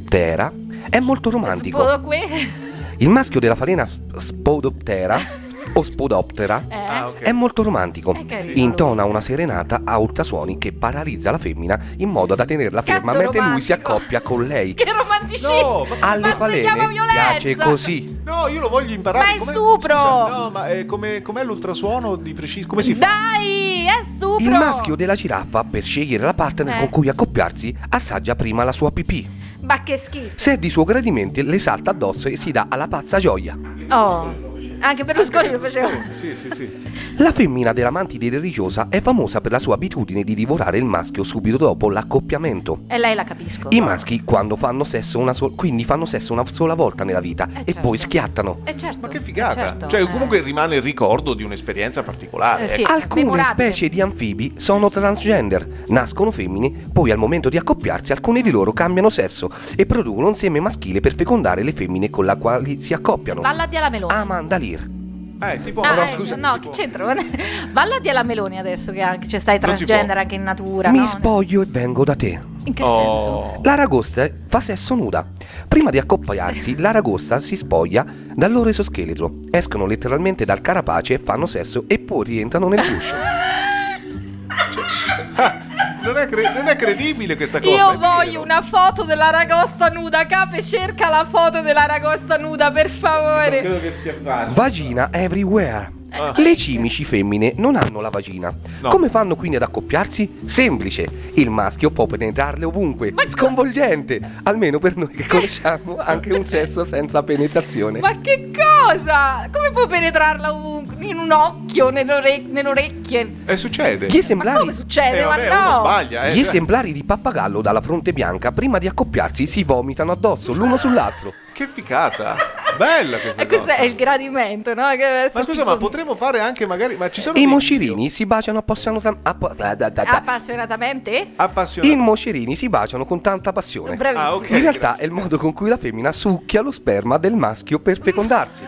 Spodoptera, è molto romantico. Il maschio della falena Spodoptera o Spodoptera è molto romantico. Intona una serenata a ultrasuoni che paralizza la femmina in modo da tenerla ferma mentre lui si accoppia con lei. Che romanticismo! Alle falene piace così. No, io lo voglio imparare. Ma è stupro! Scusa, no, ma com'è l'ultrasuono di preciso? Come si fa? Dai, è stupro! Il maschio della giraffa, per scegliere la partner con cui accoppiarsi, assaggia prima la sua pipì. Ma che schifo! Se è di suo gradimento, le salta addosso e si dà alla pazza gioia. Oh, anche Berlusconi lo faceva. Sì. La femmina della mantide religiosa è famosa per la sua abitudine di divorare il maschio subito dopo l'accoppiamento. E lei la capisco. I maschi quando fanno sesso quindi fanno sesso una sola volta nella vita e certo. poi schiattano. Certo. Ma che figata! Certo. Cioè, comunque rimane il ricordo di un'esperienza particolare. Sì. Alcune memorabile. specie di anfibi sono transgender, nascono femmine, poi al momento di accoppiarsi alcune di loro cambiano sesso e producono un seme maschile per fecondare le femmine con le quali si accoppiano. Vallati alla Meloni. Amanda Lear. Tipo no, che c'entra? Vallati alla Meloni adesso che anche c'è stai transgender anche in natura. Mi spoglio e vengo da te. In che senso? L'aragosta fa sesso nuda. Prima di accoppiarsi, l'aragosta si spoglia dal loro esoscheletro. Escono letteralmente dal carapace e fanno sesso e poi rientrano nel guscio. Non è credibile questa cosa. Io voglio una foto dell'aragosta nuda. Cape, cerca la foto dell'aragosta nuda, per favore. Credo che sia facile. Vagina everywhere. Le cimici femmine non hanno la vagina. No. Come fanno quindi ad accoppiarsi? Semplice, il maschio può penetrarle ovunque. Sconvolgente, almeno per noi che conosciamo anche un sesso senza penetrazione. Ma che cosa? Come puoi penetrarla ovunque? In un occhio, nelle orecchie? Succede. Gli esemplari, Ma come succede? Vabbè, Ma uno no! sbaglia. gli esemplari di pappagallo dalla fronte bianca, prima di accoppiarsi, si vomitano addosso l'uno sull'altro. Che ficata. Bella questa E questo cosa. è il gradimento, no? Che Ma scusa, ma potremmo fare anche magari... Ma ci sono I dei moscerini si baciano Appassionatamente? appassionati. I moscerini si baciano con tanta passione. Bravissimo. ok. In realtà è il modo con cui la femmina succhia lo sperma del maschio per fecondarsi.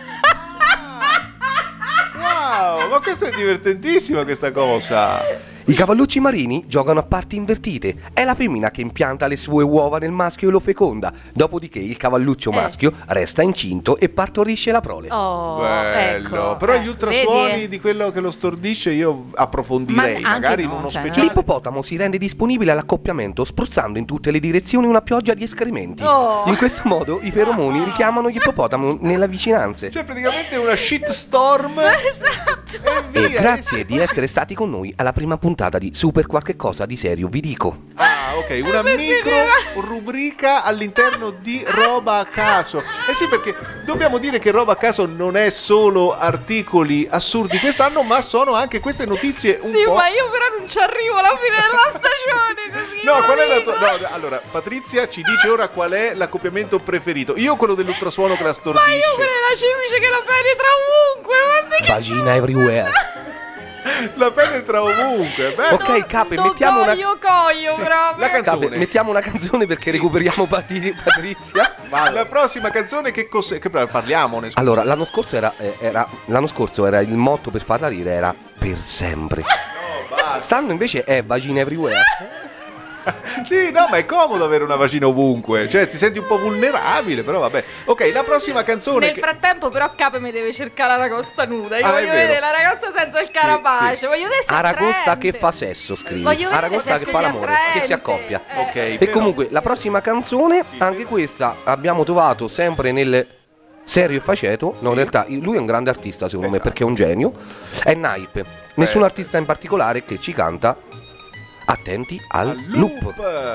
Wow, ma questa è divertentissima questa cosa. I cavallucci marini giocano a parti invertite. È la femmina che impianta le sue uova nel maschio e lo feconda. Dopodiché il cavalluccio maschio resta incinto e partorisce la prole. Oh, Bello. ecco. Però gli ultrasuoni vedi? di quello che lo stordisce io approfondirei, Ma anche magari no, in uno cioè, speciale. L'ippopotamo si rende disponibile all'accoppiamento spruzzando in tutte le direzioni una pioggia di escrementi. Oh. In questo modo i feromoni richiamano gli ippopotami nelle vicinanze. Cioè praticamente una shitstorm. Esatto. E E via. grazie di essere stati con noi alla prima puntata di Super Qualche Cosa di Serio Vi Dico. Ah, ok, una micro rubrica all'interno di Roba a Caso. Eh sì, perché dobbiamo dire che Roba a Caso non è solo articoli assurdi quest'anno, ma sono anche queste notizie un Sì, po'... ma io però non ci arrivo alla fine della stagione così. No, qual è la tua... poverino. No, allora, Patrizia ci dice ora qual è l'accoppiamento preferito. Io quello dell'ultrasuono che la stordisce. Ma io quella è la cimice che la penetra ovunque. Guarda che Vagina everywhere. La penetra ovunque. Beh, Ok, Cape, mettiamo una... coio Sì, proprio. la canzone. Cape, mettiamo una canzone perché recuperiamo Patrizia. La prossima canzone che cos'è? Che parliamone. Scusa. Allora, l'anno scorso era il motto per farla rire era per sempre. Quest'anno invece è Vagina everywhere. Sì, no, ma è comodo avere una vagina ovunque. Cioè, ti senti un po' vulnerabile, però vabbè. Ok, la prossima canzone. Nel frattempo però Cape mi deve cercare la ragosta nuda. Io Ah, è voglio vero. vedere la ragosta senza il carapace. sì. Voglio vedere se è Aragosta attraente. che fa sesso, scrivi. Voglio vedere Aragosta se che fa sia l'amore, che si attraente. accoppia. Ok, E però- comunque la prossima canzone, anche questa abbiamo trovato sempre nel Serio e Faceto. No, in realtà lui è un grande artista secondo me Esatto. perché è un genio. È Naipe. Nessun artista in particolare che ci canta Attenti al loop.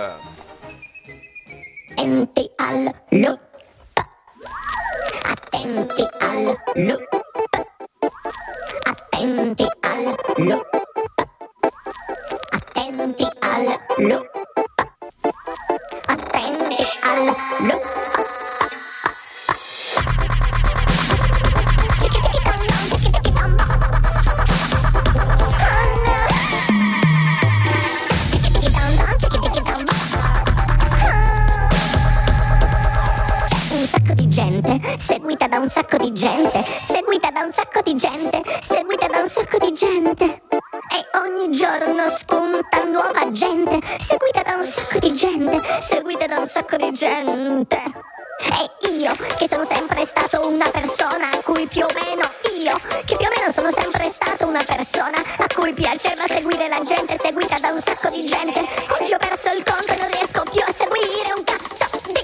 Attenti al loop. Attenti al loop. Attenti al loop. Attenti al loop. Attenti al loop. Un sacco di gente, seguita da un sacco di gente, seguita da un sacco di gente, seguita da un sacco di gente. E ogni giorno spunta nuova gente, seguita da un sacco di gente, seguita da un sacco di gente. E io, che sono sempre stato una persona a cui più o meno, io, che più o meno piaceva seguire la gente seguita da un sacco di gente. Oggi ho perso il conto e non riesco più a seguire un cazzo di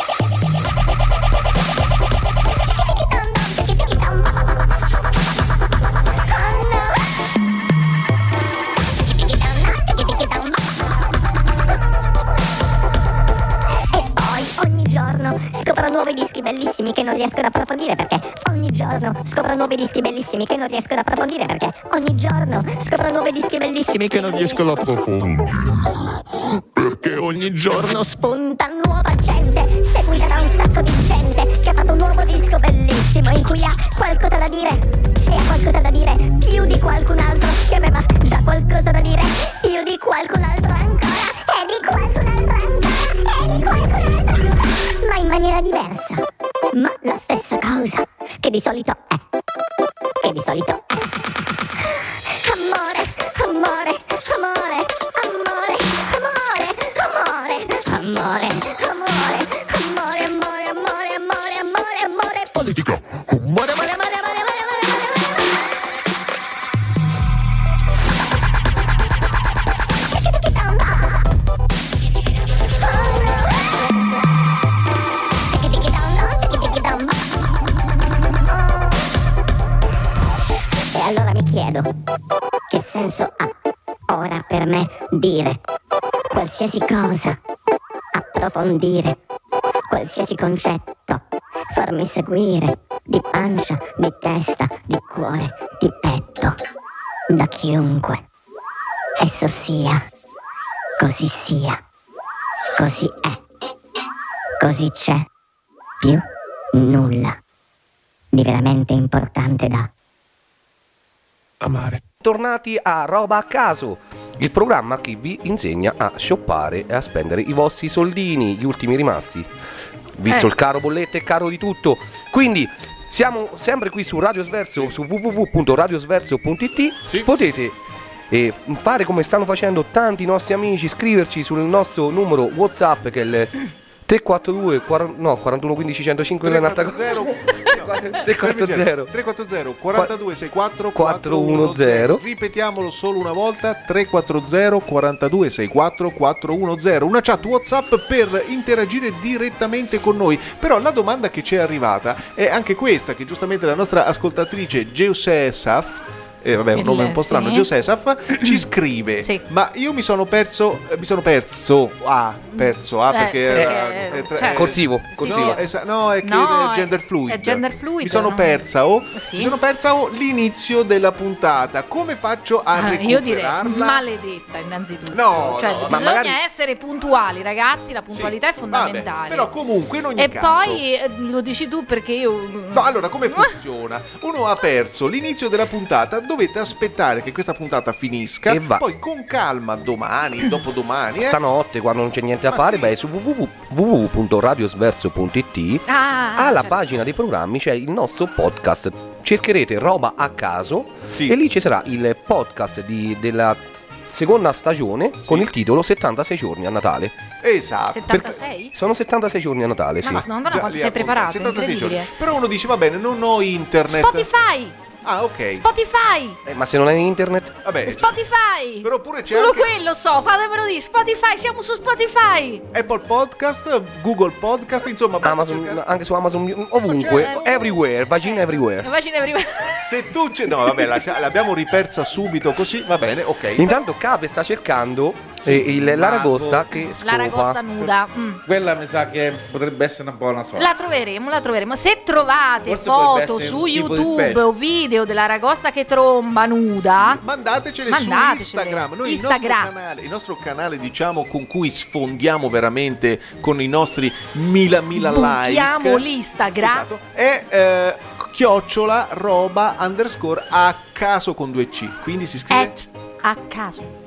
scopro nuovi dischi bellissimi che non riesco ad approfondire perché ogni giorno scopro nuovi dischi bellissimi che non riesco ad approfondire perché ogni giorno scopro nuovi dischi bellissimi che non riesco ad approfondire perché ogni giorno spunta nuova gente seguita da un sacco di gente che ha fatto un nuovo disco bellissimo in cui ha qualcosa da dire e ha qualcosa da dire più di qualcun altro che aveva già qualcosa da dire più di qualcun altro ancora e di qualcun altro ancora e di qualcun altro ma in maniera diversa, ma la stessa cosa che di solito è amore, amore, amore, amore, amore, amore, amore, amore, amore, amore, amore, amore, amore, amore, politica, amore, amore, amore, amore, allora mi chiedo, che senso ha ora per me dire qualsiasi cosa, approfondire qualsiasi concetto, farmi seguire di pancia, di testa, di cuore, di petto, da chiunque. Esso sia, così è, così c'è, più nulla di veramente importante da amare. Tornati a Roba a caso, il programma che vi insegna a shoppare e a spendere i vostri soldini, gli ultimi rimasti, visto il caro bollette e caro di tutto. Quindi siamo sempre qui su Radio Sverso, su www.radiosverso.it. Sì. Potete fare come stanno facendo tanti nostri amici, scriverci sul nostro numero WhatsApp che è il 342 41 15 105 340 42 64 410. Ripetiamolo solo una volta: 340 42 64 410. Una chat WhatsApp per interagire direttamente con noi. Però la domanda che ci è arrivata è anche questa, che giustamente la nostra ascoltatrice Geusesaf, vabbè, un nome un po' strano, Geusesaf, ci scrive: sì. Ma io mi sono perso perché corsivo. No, è che è gender fluid. È gender fluid. Mi sono persa l'inizio della puntata. Come faccio a recuperarla? Io direi maledetta innanzitutto. Bisogna magari essere puntuali, ragazzi, la puntualità è fondamentale. Vabbè, però comunque in ogni caso. Poi lo dici tu perché io No, allora come funziona? Uno ha perso l'inizio della puntata, dovete aspettare che questa puntata finisca e poi con calma domani, dopodomani, stanotte, quando non c'è niente da fare, su www.radiosverso.it alla pagina dei programmi c'è il nostro podcast. Cercherete Roba a caso e lì ci sarà il podcast della seconda stagione con il titolo 76 giorni a Natale. Esatto. 76? Sono 76 giorni a Natale, sì. No, quanto sei preparato? 76 giorni. Però uno dice va bene, non ho internet. Spotify! Ah, ok. Spotify! Ma se non hai internet? Vabbè. Spotify! Però pure c'è solo anche quello fatemelo dire. Spotify, siamo su Spotify! Apple Podcast, Google Podcast, insomma, Amazon, anche su Amazon, ovunque, everywhere, vagina everywhere. Se tu no, vabbè, l'abbiamo ripersa subito così, va bene, ok. Intanto Cape sta cercando l'aragosta che scopa. L'aragosta nuda. Quella mi sa che potrebbe essere una buona sorta. La troveremo. Se trovate foto su YouTube o video dell'aragosta che tromba nuda, sì, mandatecele su Instagram. Noi il nostro canale, diciamo, con cui sfondiamo veramente con i nostri mila like. Buchiamo l'Instagram. Esatto. È @ roba _ a caso con 2 C. Quindi si scrive a caso.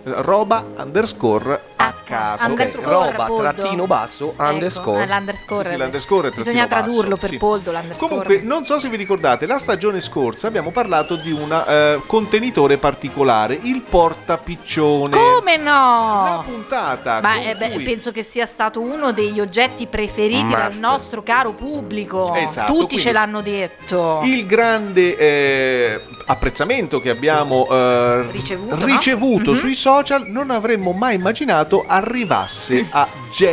roba _ a caso. Roba trattino basso underscore. L'underscore. Sì, l'underscore bisogna tradurlo per Poldo. Comunque, non so se vi ricordate, la stagione scorsa abbiamo parlato di un contenitore particolare, il portapiccione. Come no? La puntata. Penso che sia stato uno degli oggetti preferiti dal nostro caro pubblico. Esatto, Tutti ce l'hanno detto. Il grande apprezzamento che abbiamo ricevuto sui social, non avremmo mai immaginato arrivasse a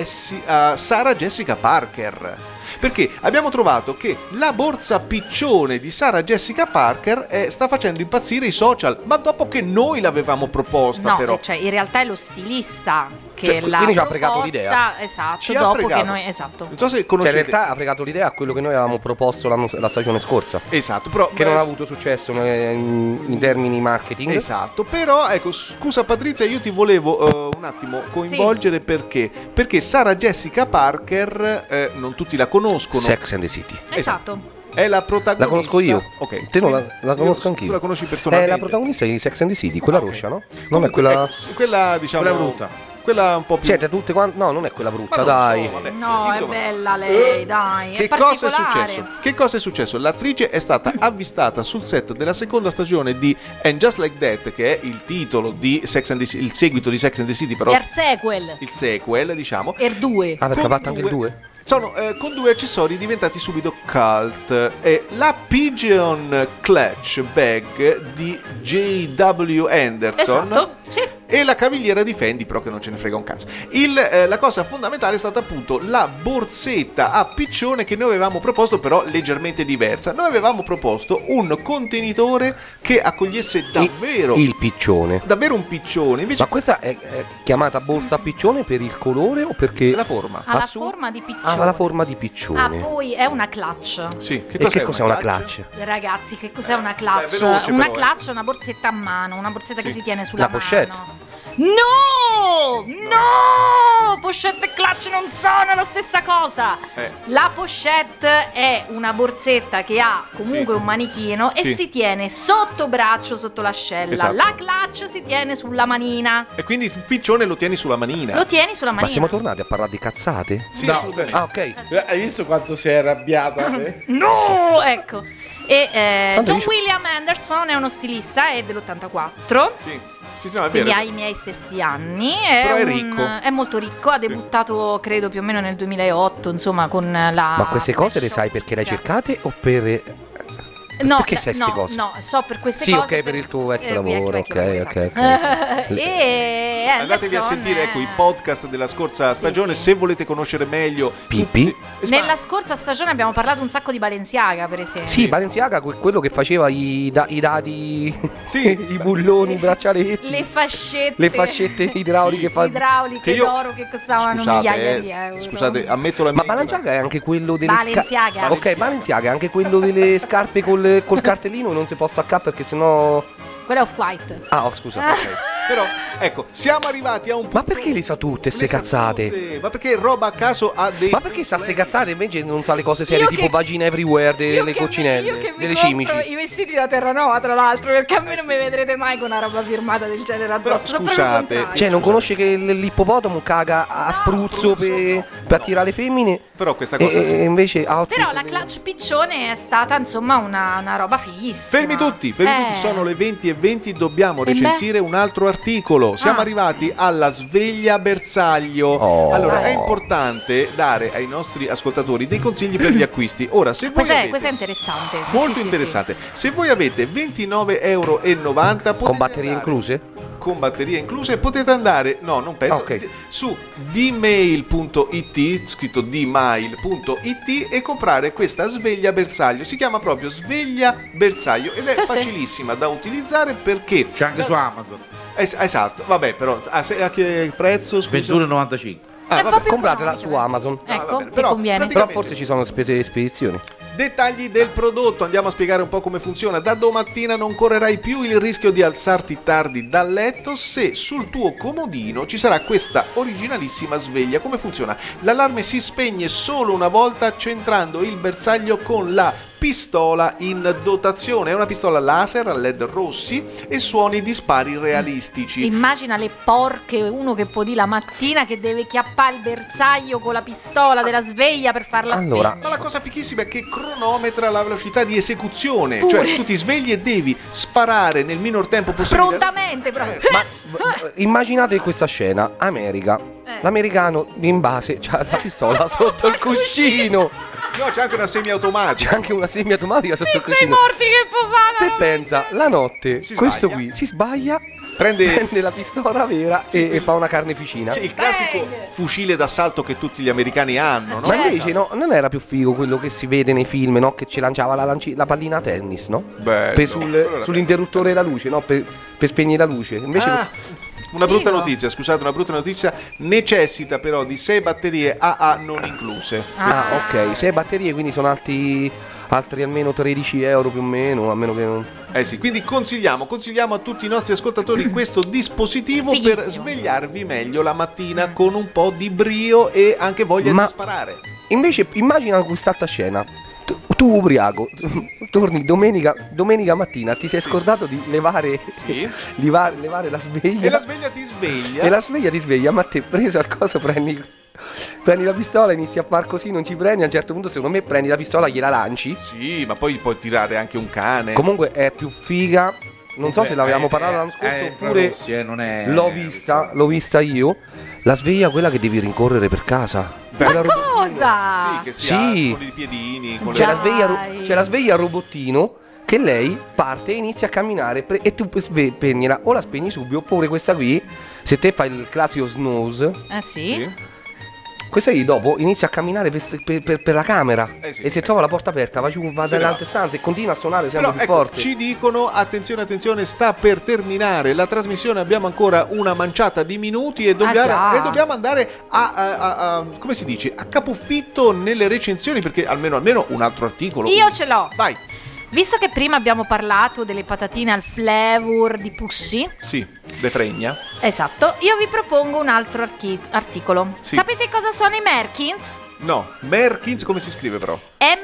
Sarah Jessica Parker. Perché abbiamo trovato che la borsa piccione di Sarah Jessica Parker sta facendo impazzire i social, ma dopo che noi l'avevamo proposta, però. Cioè, in realtà è lo stilista che l'ha quindi ci ha fregato l'idea. Esatto, Ci dopo ha fregato. che noi. Esatto. Non so se Cioè, conoscete. in realtà ha fregato l'idea a quello che noi avevamo proposto la stagione scorsa. Esatto, però. Che non ha avuto successo in termini marketing. Esatto, però ecco, scusa Patrizia, io ti volevo un attimo coinvolgere perché Sarah Jessica Parker, non tutti la conoscono. Sex and the City. Esatto. È la protagonista. La conosco io. Ok. Te non la conosco anch'io. Tu la conosci personalmente. È la protagonista di Sex and the City, quella rossa, no? Non è quella. Quella, diciamo. Quella brutta. Quella un po' più. Siete tutte quante. No, non è quella brutta, Ma non dai. so, vabbè. No, Insomma, è bella lei, dai. Che cosa è successo? Che cosa è successo? L'attrice è stata avvistata sul set della seconda stagione di And Just Like That, che è il titolo di Sex and the City, il seguito di Sex and the City, però. Il sequel, diciamo. 2. Ah, perché ha fatto anche il 2? Sono con due accessori diventati subito cult. La Pigeon Clutch Bag di J.W. Anderson. Esatto, sì. E la cavigliera di Fendi, però che non ce ne frega un cazzo. La cosa fondamentale è stata appunto la borsetta a piccione che noi avevamo proposto, però leggermente diversa. Noi avevamo proposto un contenitore che accogliesse davvero il piccione. Davvero un piccione. Invece Ma questa è chiamata borsa a piccione per il colore o perché la forma? Ha la forma di piccione. Ha la forma di piccione. Poi è una clutch. Sì, Che cos'è una clutch? Ragazzi, che cos'è una clutch? veloce, Una però, clutch è una borsetta a mano, una borsetta che si tiene sulla La pochette. mano. No! No! Pochette e clutch non sono la stessa cosa. La pochette è una borsetta che ha comunque un manichino e si tiene sotto braccio, sotto l'ascella. Esatto. La clutch si tiene sulla manina. E quindi il piccione lo tieni sulla manina. Lo tieni sulla Ma manina. siamo tornati a parlare di cazzate? Sì, No. assolutamente. Ah, ok. Hai visto quanto si è arrabbiata? No! Ecco. E Tanto John dice- William Anderson è uno stilista, è dell'84. Sì, no, è Quindi vero. ha i miei stessi anni. Però è ricco. È molto ricco. Ha debuttato, credo, più o meno nel 2008. Insomma, con la. Ma queste cose le Fashion sai perché le hai Week. cercate o per. No, perché sai queste cose? No, so per queste Sì, cose. ok, per il tuo vecchio lavoro, vecchio ok, lavoro, ok, esatto. ok. E Andatevi a Anderson sentire ecco, i podcast della scorsa stagione sì. se volete conoscere meglio Pippi? Nella scorsa stagione abbiamo parlato un sacco di Balenciaga, per esempio. Sì, Balenciaga, quello che faceva i dadi, Sì. i bulloni, i braccialetti, Le fascette. le fascette idrauliche. Idrauliche Che io- d'oro che costavano Scusate, migliaia di euro. scusate, ammetto la mia Ma Balenciaga è anche quello delle Balenciaga. Ok, Balenciaga è anche quello delle scarpe col cartellino e non si può staccare perché sennò. Quella è Off-White. Ah, oh, scusa. ok. Però, ecco, siamo arrivati a un punto. Ma perché le sa tutte ste Le sa cazzate? tutte. Ma perché roba a caso ha dei. Ma perché sta ste cazzate invece non sa le cose serie Io tipo che- vagina everywhere Io delle che coccinelle, mi delle compro cimici? i vestiti da Terranova, tra l'altro, perché a me non mi vedrete mai con una roba firmata del genere Però, addosso. Sono proprio scusate, il contrario. Cioè, non conosce che l'ippopotamo caga a spruzzo per attirare le femmine? Però questa cosa sì. E invece outfit Però la clutch piccione è stata insomma una roba fighissima. Fermi tutti, sono le 20:20, dobbiamo recensire un altro articolo. Siamo arrivati alla sveglia bersaglio. Oh. Allora, è importante dare ai nostri ascoltatori dei consigli per gli acquisti. Ora, se voi avete... Questa è interessante. Sì, Molto sì, interessante. Se voi avete 29,90 €, con batterie incluse? Con batterie incluse potete andare, no, non penso, Ok. su dmail.it, scritto dmail.it, e comprare questa sveglia bersaglio. Si chiama proprio sveglia bersaglio ed è Sì, sì. facilissima da utilizzare perché C'è anche su Amazon. esatto, vabbè, però a che prezzo? Scusa? 21,95. Ah, È vabbè. proprio Compratela economica, su Amazon. va Ecco, bene, che però conviene. Però forse ci sono spese di spedizioni. Dettagli del prodotto, andiamo a spiegare un po' come funziona. Da domattina non correrai più il rischio di alzarti tardi dal letto se sul tuo comodino ci sarà questa originalissima sveglia. Come funziona? L'allarme si spegne solo una volta centrando il bersaglio con la pistola in dotazione. È una pistola laser a LED rossi e suoni di spari realistici. Immagina le porche, uno che può dire la mattina che deve chiappare il bersaglio con la pistola della sveglia per farla spegnere. Ma la cosa fichissima è che cronometra la velocità di esecuzione. Cioè tu ti svegli e devi sparare nel minor tempo possibile. Prontamente, Ma immaginate questa scena, America. L'americano in base c'ha la pistola sotto il cuscino. No, c'è anche una semiautomatica. Sotto il cuscino. Sei morti che può fare? Te pensa, la notte questo qui si sbaglia, prende la pistola vera e fa una carneficina. C'è il classico fucile d'assalto che tutti gli americani hanno, no? Ma invece no, non era più figo quello che si vede nei film, no? Che ci lanciava la pallina a tennis, no? Bello. Sull'interruttore della luce, no? Per spegnere la luce. Invece una brutta notizia, scusate, una brutta notizia. Necessita però di 6 batterie AA non incluse. Ok, 6 batterie, quindi sono altri almeno 13 euro più o meno, a meno che non... Sì, quindi consigliamo a tutti i nostri ascoltatori questo dispositivo per svegliarvi meglio la mattina con un po' di brio e anche voglia di sparare. Invece immagina quest'altra scena. Tu ubriaco, torni domenica mattina, ti sei scordato di levare levare la sveglia. E la sveglia ti sveglia. Ma te preso al coso prendi la pistola, inizi a far così, non ci prendi, a un certo punto secondo me prendi la pistola, gliela lanci. Sì, ma poi puoi tirare anche un cane. Comunque è più figa. Non so se l'avevamo parlato l'anno scorso oppure non è... l'ho vista io. La sveglia, quella che devi rincorrere per casa. Ma cosa? Sì, che si ha suoni di piedini. C'è la sveglia robottino che lei parte e inizia a camminare e tu spegnila, o la spegni subito, oppure questa qui, se te fai il classico snooze. Sì. Questa lì dopo inizia a camminare per la camera e se trova la porta aperta va dalle altre stanze e continua a suonare sempre più forte. Ci dicono, attenzione, sta per terminare la trasmissione, abbiamo ancora una manciata di minuti e dobbiamo andare a come si dice, a capoffitto nelle recensioni, perché almeno un altro articolo. Io ce l'ho. Vai. Visto che prima abbiamo parlato delle patatine al flavor di Pussy. Sì, de fregna. Esatto, io vi propongo un altro articolo. Sì. Sapete cosa sono i Merkins? No, Merkins come si scrive però?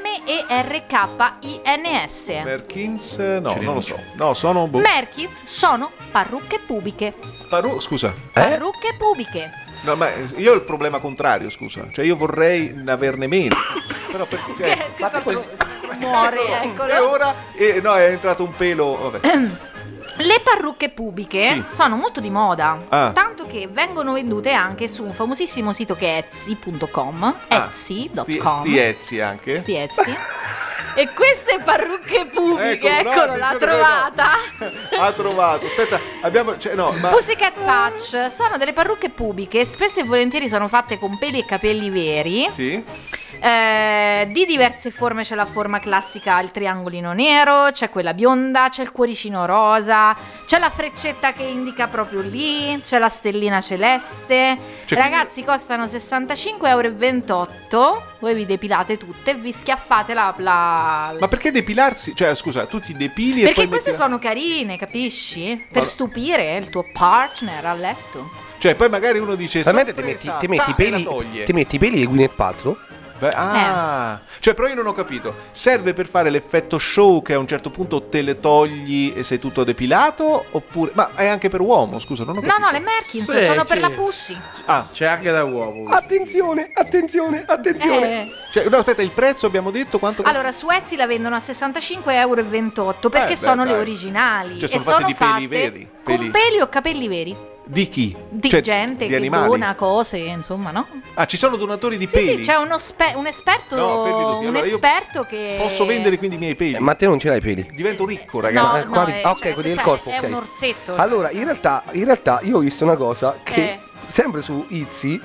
Merkins. Merkins, no, non lo so. No, sono... Merkins sono parrucche pubiche. Scusa. Parrucche pubiche. No, ma io ho il problema contrario, scusa. Cioè io vorrei averne meno. Però perché muore, eccolo. E ora è entrato un pelo, vabbè. Le parrucche pubiche sono molto di moda, tanto che vengono vendute anche su un famosissimo sito che è Etsy.com. Etsy.com. Sti Etsy anche. Sti Etsy. E queste parrucche pubiche, l'ha trovata. Ha trovato. Aspetta, Pussycat Patch sono delle parrucche pubiche, spesso e volentieri sono fatte con peli e capelli veri. Sì. Di diverse forme, c'è la forma classica, il triangolino nero, c'è quella bionda, c'è il cuoricino rosa, c'è la freccetta che indica proprio lì, c'è la stellina celeste. Ragazzi, costano 65,28 €. Voi vi depilate tutte e vi schiaffate la... Ma perché depilarsi? Cioè, scusa, tu ti depili perché e poi queste sono carine, capisci? Per stupire il tuo partner a letto. Cioè, poi magari uno dice ti metti i peli di Gwyneth Paltrow. Cioè, però io non ho capito. Serve per fare l'effetto show che a un certo punto te le togli e sei tutto depilato? Oppure... Ma è anche per uomo, scusa, non ho capito. No, le Merkins sono per la Pussy. C'è anche da uomo. Attenzione. Cioè, no, aspetta, il prezzo abbiamo detto quanto costa? Allora, su Etsy la vendono a 65,28 € perché sono le originali. Cioè, sono fatte di peli veri. Con peli o capelli veri. Di chi? Di gente di che animali? dona cose, insomma, no? Ci sono donatori di peli? Sì, c'è un esperto. No, fermi tutti. Allora, esperto che... Posso vendere quindi i miei peli? Ma te non ce l'hai i peli? Divento ricco, ragazzi. Ok, quelli del corpo, è ok. un orsetto. Allora, in realtà io ho visto una cosa che sempre su Etsy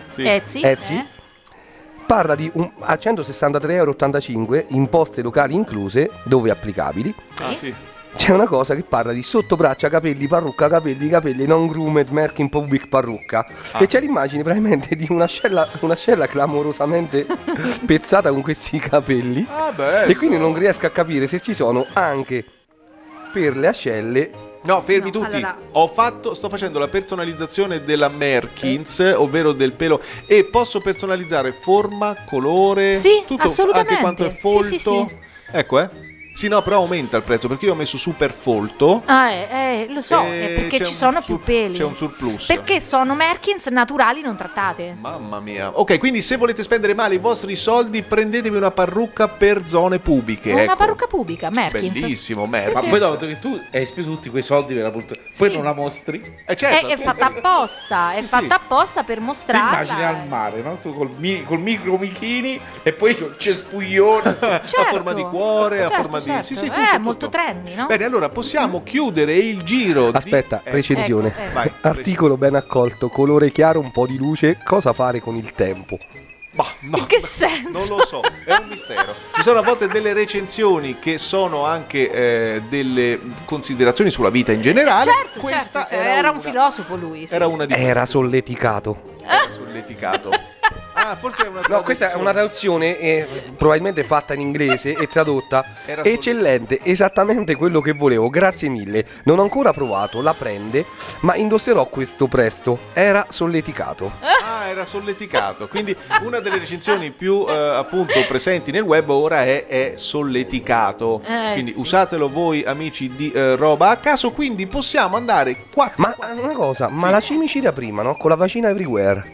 parla di a 163,85 € imposte locali incluse, dove applicabili. Sì. C'è una cosa che parla di sottobraccia, capelli, parrucca, capelli non groomed, Merkin Public parrucca. E c'è l'immagine praticamente di un'ascella clamorosamente spezzata con questi capelli. E quindi non riesco a capire se ci sono anche per le ascelle. No, fermi tutti. Allora... sto facendo la personalizzazione della Merkins, ovvero del pelo, e posso personalizzare forma, colore, sì, tutto, assolutamente. anche quanto è folto. Sì. Ecco, Sì, no, però aumenta il prezzo perché io ho messo super folto. Lo so, è perché ci sono più peli. C'è un surplus. Perché sono Merkins naturali non trattate. Mamma mia. Ok, quindi se volete spendere male i vostri soldi, prendetevi una parrucca per zone pubbliche. Una parrucca pubblica, Merkins. Bellissimo, Ma Merkins. poi dopo che tu hai speso tutti quei soldi per la poi non la mostri? Certo. È fatta apposta, è fatta apposta per Ti mostrarla. immagini al mare, no? Tu col micro michini e poi c'è il cespuglione. Certo. A forma di cuore, a forma di... Certo. Sì, tutto, È tutto. molto trendy, no? Bene, allora possiamo chiudere il giro Aspetta, recensione. Ecco. Vai, Articolo ben accolto, colore chiaro, un po' di luce, cosa fare con il tempo? No, In che senso? Non lo so, è un mistero. Ci sono a volte delle recensioni che sono anche delle considerazioni sulla vita in generale. Certo, Questa era un una- filosofo lui. Sì. Era una di Era queste. solleticato. Era solleticato. Forse è una No, questa è una traduzione probabilmente fatta in inglese e tradotta. Era Eccellente, esattamente quello che volevo, grazie mille. Non ho ancora provato, la prende, ma indosserò questo presto. Era solleticato. Era solleticato. Quindi una delle recensioni più appunto presenti nel web ora è solleticato. Quindi sì. usatelo voi amici di Roba a caso. Quindi possiamo andare qua. Ma una cosa, ma la cimicida prima, no? Con la vagina everywhere.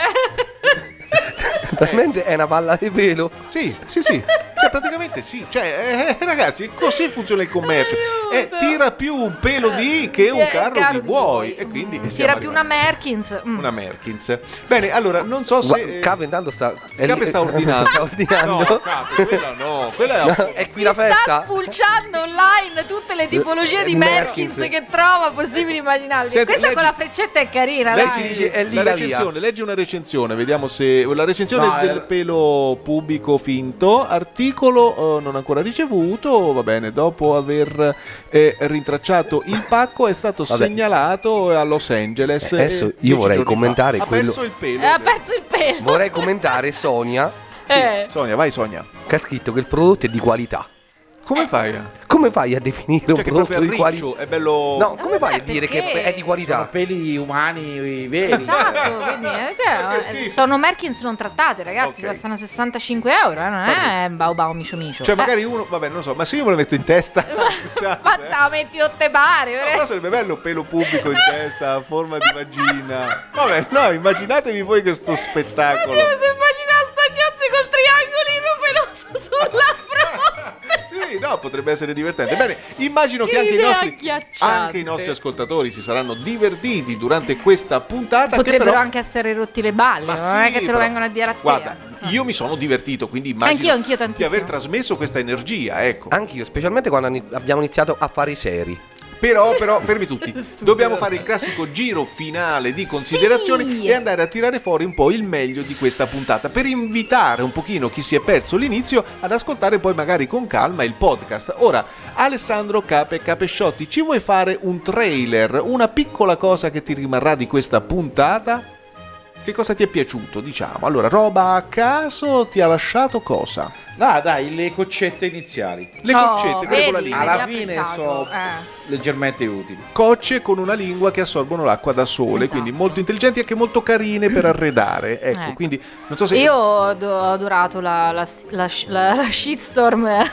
Veramente è una palla di pelo. Sì. Cioè, praticamente sì. Cioè, ragazzi, così funziona il commercio. Tira più un pelo di che un carro di buoi. E quindi tira più una Merkins. Una Merkins. Bene, allora, non so se... Capo intanto sta ordinando. sta ordinando. No, Capo, quella no. Quella è... È qui la Sta festa. spulciando online tutte le tipologie di Merkins che trova possibili e immaginabili. Senti, Questa leggi- con la freccetta è carina, Leggi, dai. dice, è lì la la recensione, leggi una recensione, vediamo se la recensione No, del pelo pubico finto, articolo non ancora ricevuto, va bene, dopo aver rintracciato il pacco è stato segnalato a Los Angeles. Adesso io 10 vorrei giorni fa. commentare ha quello- perso il pelo. Ha perso il pelo. Vorrei commentare Sonia Sonia, vai Sonia. che ha scritto che il prodotto è di qualità. Come fai? Come fai a definire Cioè un che prodotto proprio di è qualità? riccio, è bello... No, come fai a perché? dire che è di Sono qualità? peli umani veri. Esatto, quindi schifo. sono Merkins non trattate, ragazzi, Ok. costano 65 euro, non è bau bau micio micio. Cioè magari uno, vabbè non lo so, ma se io me lo metto in testa... Ma te la metti o te pare, No, però sarebbe bello pelo pubblico in testa, a forma di vagina. Vabbè, no, immaginatevi voi questo spettacolo. Oddio, mi immagina Stagnozzi col triangolino peloso sulla fronte. Sì, no, potrebbe essere divertente. Bene, immagino che Che idea anche agghiacciante. i nostri ascoltatori si saranno divertiti durante questa puntata. Potrebbero che però... anche essere rotti le balle, Ma non è sì, che te lo però- vengono a dire a te. Guarda, io mi sono divertito, quindi immagino Anch'io di tantissimo. aver trasmesso questa energia, ecco. Anch'io, specialmente quando abbiamo iniziato a fare i seri. Però, fermi tutti. Dobbiamo fare il classico giro finale di considerazioni Sì. e andare a tirare fuori un po' il meglio di questa puntata per invitare un pochino chi si è perso l'inizio ad ascoltare poi magari con calma il podcast. Ora, Alessandro Capesciotti, ci vuoi fare un trailer, una piccola cosa che ti rimarrà di questa puntata? Che cosa ti è piaciuto, diciamo? Allora, Roba a caso ti ha lasciato cosa? No, dai, le coccette iniziali. Le coccette, quelle con la vedi, lingua. Alla vedi, fine apprezzato. sono leggermente utili. Cocce con una lingua che assorbono l'acqua da sole, Esatto. quindi molto intelligenti e anche molto carine per arredare. Ecco, quindi non so se... Io ho adorato la shitstorm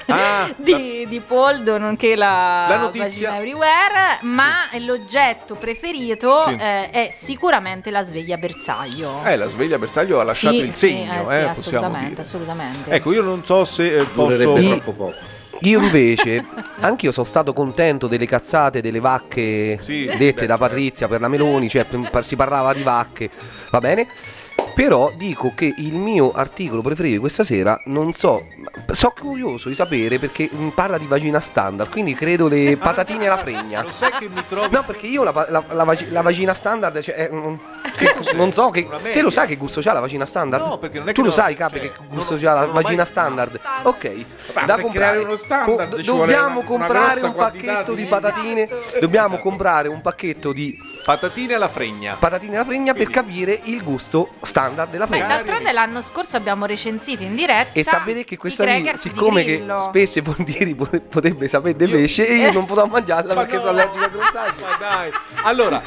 di Poldo, nonché la notizia. Vagina Everywhere, ma l'oggetto preferito Sì. è sicuramente la sveglia bersaglio. La sveglia bersaglio ha lasciato il segno, sì, possiamo assolutamente, dire. assolutamente. Ecco, io non so se Durerebbe posso... troppo poco. Io invece, anch'io sono stato contento delle cazzate delle vacche Sì, dette beh, da Patrizia per la Meloni, cioè si parlava di vacche, va bene? Però dico che il mio articolo preferito di questa sera, non so curioso di sapere perché parla di vagina standard, quindi credo le patatine alla fregna. Lo sai che mi trovi... No, perché io la vagina standard, cioè, non so che... Una Te media. lo sai che gusto c'ha la vagina standard? No, perché non è tu che lo no, sai, Capi, cioè, che non gusto ho- c'ha la non ho vagina mai- standard? Standard. Ok, Ma da per comprare. creare uno standard ci vuole Dobbiamo una comprare grossa un quantità pacchetto di- di patatine. Dobbiamo comprare un pacchetto di Patatine alla fregna. patatine alla fregna per capire il gusto standard standard della fregna. D'altronde l'anno scorso abbiamo recensito in diretta e sapete che questa lì, crackers siccome di che Grillo. spesso i pondieri potrebbe sapere del pesce e io non potrò mangiarla perché sono allergico ai crostacei. Ma dai. Allora,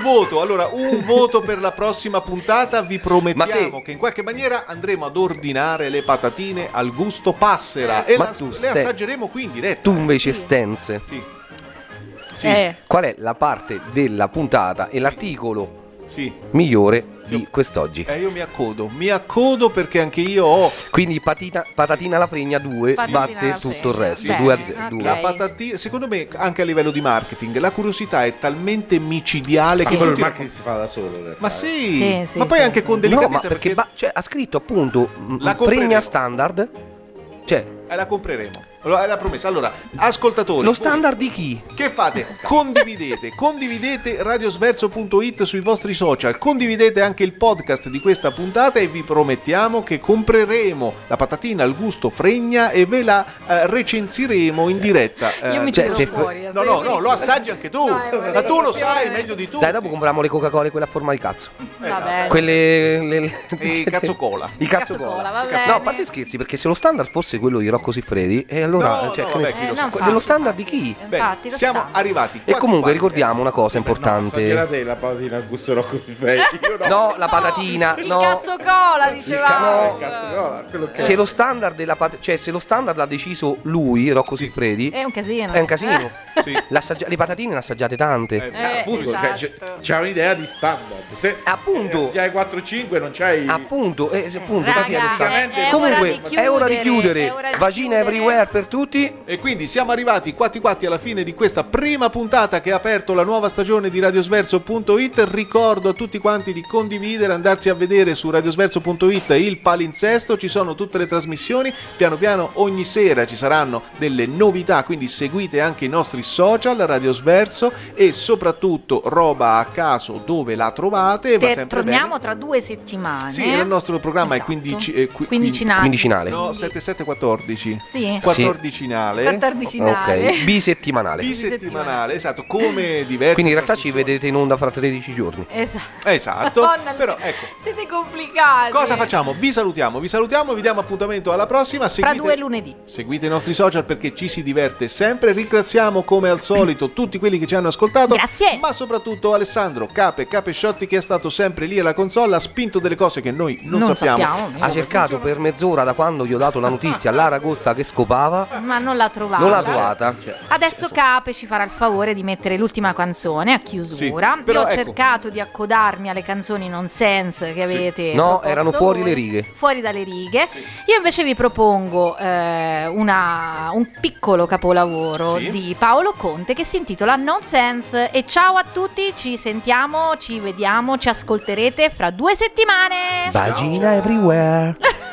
un voto per la prossima puntata. Vi promettiamo che in qualche maniera andremo ad ordinare le patatine al gusto passera e le assaggeremo qui in diretta. Tu invece Stenze. Sì. Qual è la parte della puntata e l'articolo migliore di quest'oggi? Io mi accodo perché anche io ho. Quindi patatina alla fregna 2 batte tutto il resto. 2-0. La patatina, secondo me, anche a livello di marketing, la curiosità è talmente micidiale che il marketing si fa da solo. Ma ma poi anche con delicatezza. No, perché ha scritto appunto la fregna standard. La compreremo. È la promessa. Allora, ascoltatori, lo standard di chi? Che fate? Condividete radiosverso.it sui vostri social, condividete anche il podcast di questa puntata e vi promettiamo che compreremo la patatina al gusto fregna e ve la recensiremo in diretta. Io mi tiro fuori. No, lo assaggi anche tu. Ma tu lo sai meglio di tu. Dai, dopo compriamo le Coca-Cola, quella a forma di cazzo. Vabbè. Quelle i cazzocola. I cazzocola. Va bene. No, a parte scherzi, perché se lo standard fosse quello di Rocco Siffredi, e allora dello standard di chi? Infatti, siamo arrivati. E comunque ricordiamo una cosa importante. Assaggerate la patatina al gusto Rocco Siffredi. No, la patatina. Il cazzocola, dicevamo. Se lo standard della se lo standard l'ha deciso lui, Rocco Siffredi, è un casino. Le patatine ne assaggiate tante. Appunto, esatto. c'è un'idea di standard. Appunto. Se hai 4-5 non c'hai. Appunto, Raga, comunque è ora di chiudere. Vagina everywhere per tutti. E quindi siamo arrivati quatti alla fine di questa prima puntata che ha aperto la nuova stagione di radiosverso.it. Ricordo a tutti quanti di condividere, andarsi a vedere su radiosverso.it il palinsesto, ci sono tutte le trasmissioni, piano piano ogni sera ci saranno delle novità, quindi seguite anche i nostri social Radiosverso e soprattutto Roba a caso dove la trovate. Va sempre torniamo bene. Tra 2 settimane. Sì, il nostro programma è quindicinale. No, 7-7-14. Sì. 14-nale. Ok, bisettimanale, esatto, come diversi. Quindi in realtà ci vedete in onda fra 13 giorni. Esatto. Però ecco. Siete complicati. Cosa facciamo? Vi salutiamo, vi diamo appuntamento alla prossima. Fra 2 lunedì. Seguite i nostri social perché ci si diverte sempre. Ringraziamo come al solito tutti quelli che ci hanno ascoltato. Grazie. Ma soprattutto Alessandro Cape Sciotti, che è stato sempre lì alla console, ha spinto delle cose che noi non sappiamo. Ha cercato per mezz'ora da quando gli ho dato la notizia l'aragosta che scopava, ma non l'ha trovata. Adesso Cape ci farà il favore di mettere l'ultima canzone a chiusura. Io ho cercato di accodarmi alle canzoni nonsense che avete proposto. Erano fuori le righe. Fuori dalle righe. Io invece vi propongo un piccolo capolavoro di Paolo Conte che si intitola Nonsense. E ciao a tutti, ci sentiamo, ci vediamo, ci ascolterete fra 2 settimane. Vagina everywhere.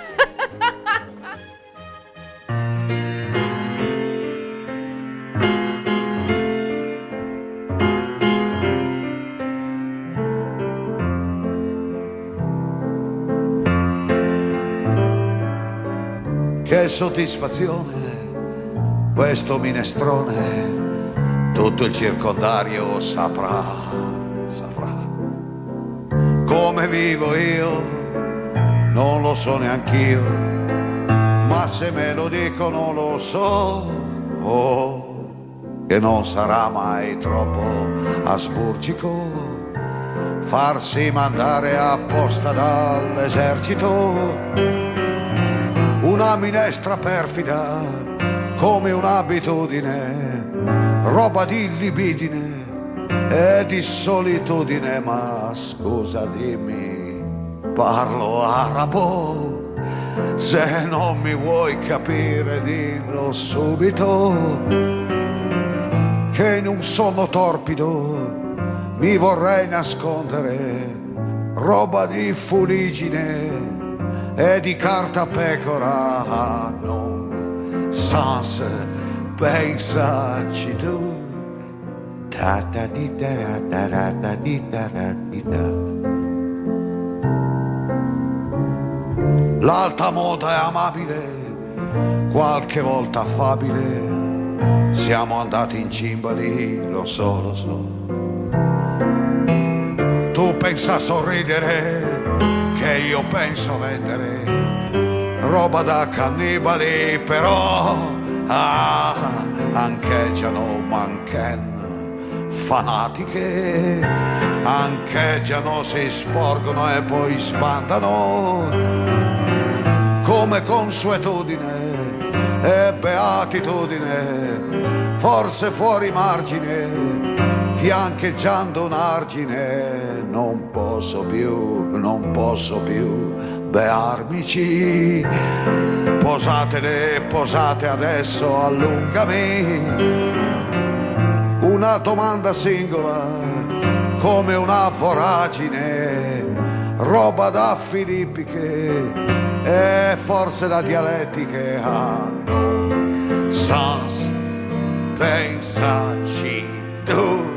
Che soddisfazione questo minestrone, tutto il circondario saprà come vivo io, non lo so neanch'io, ma se me lo dicono lo so, che non sarà mai troppo asburgico farsi mandare apposta dall'esercito una minestra perfida come un'abitudine, roba di libidine e di solitudine. Ma scusa, dimmi, parlo arabo, se non mi vuoi capire dillo subito, che in un sonno torpido mi vorrei nascondere, roba di fuligine e di carta pecora, non sans pensaci tu. L'alta moda è amabile, qualche volta affabile, siamo andati in cimbali, lo so. Tu pensa a sorridere che io penso vendere, roba da cannibali, però ancheggiano manchen fanatiche, ancheggiano, si sporgono e poi sbandano come consuetudine e beatitudine, forse fuori margine, fiancheggiando un argine. Non posso più bearmici. Posate adesso, allungami una domanda singola come una voragine, roba da filippiche e forse da dialettiche. Hanno sans, pensaci tu.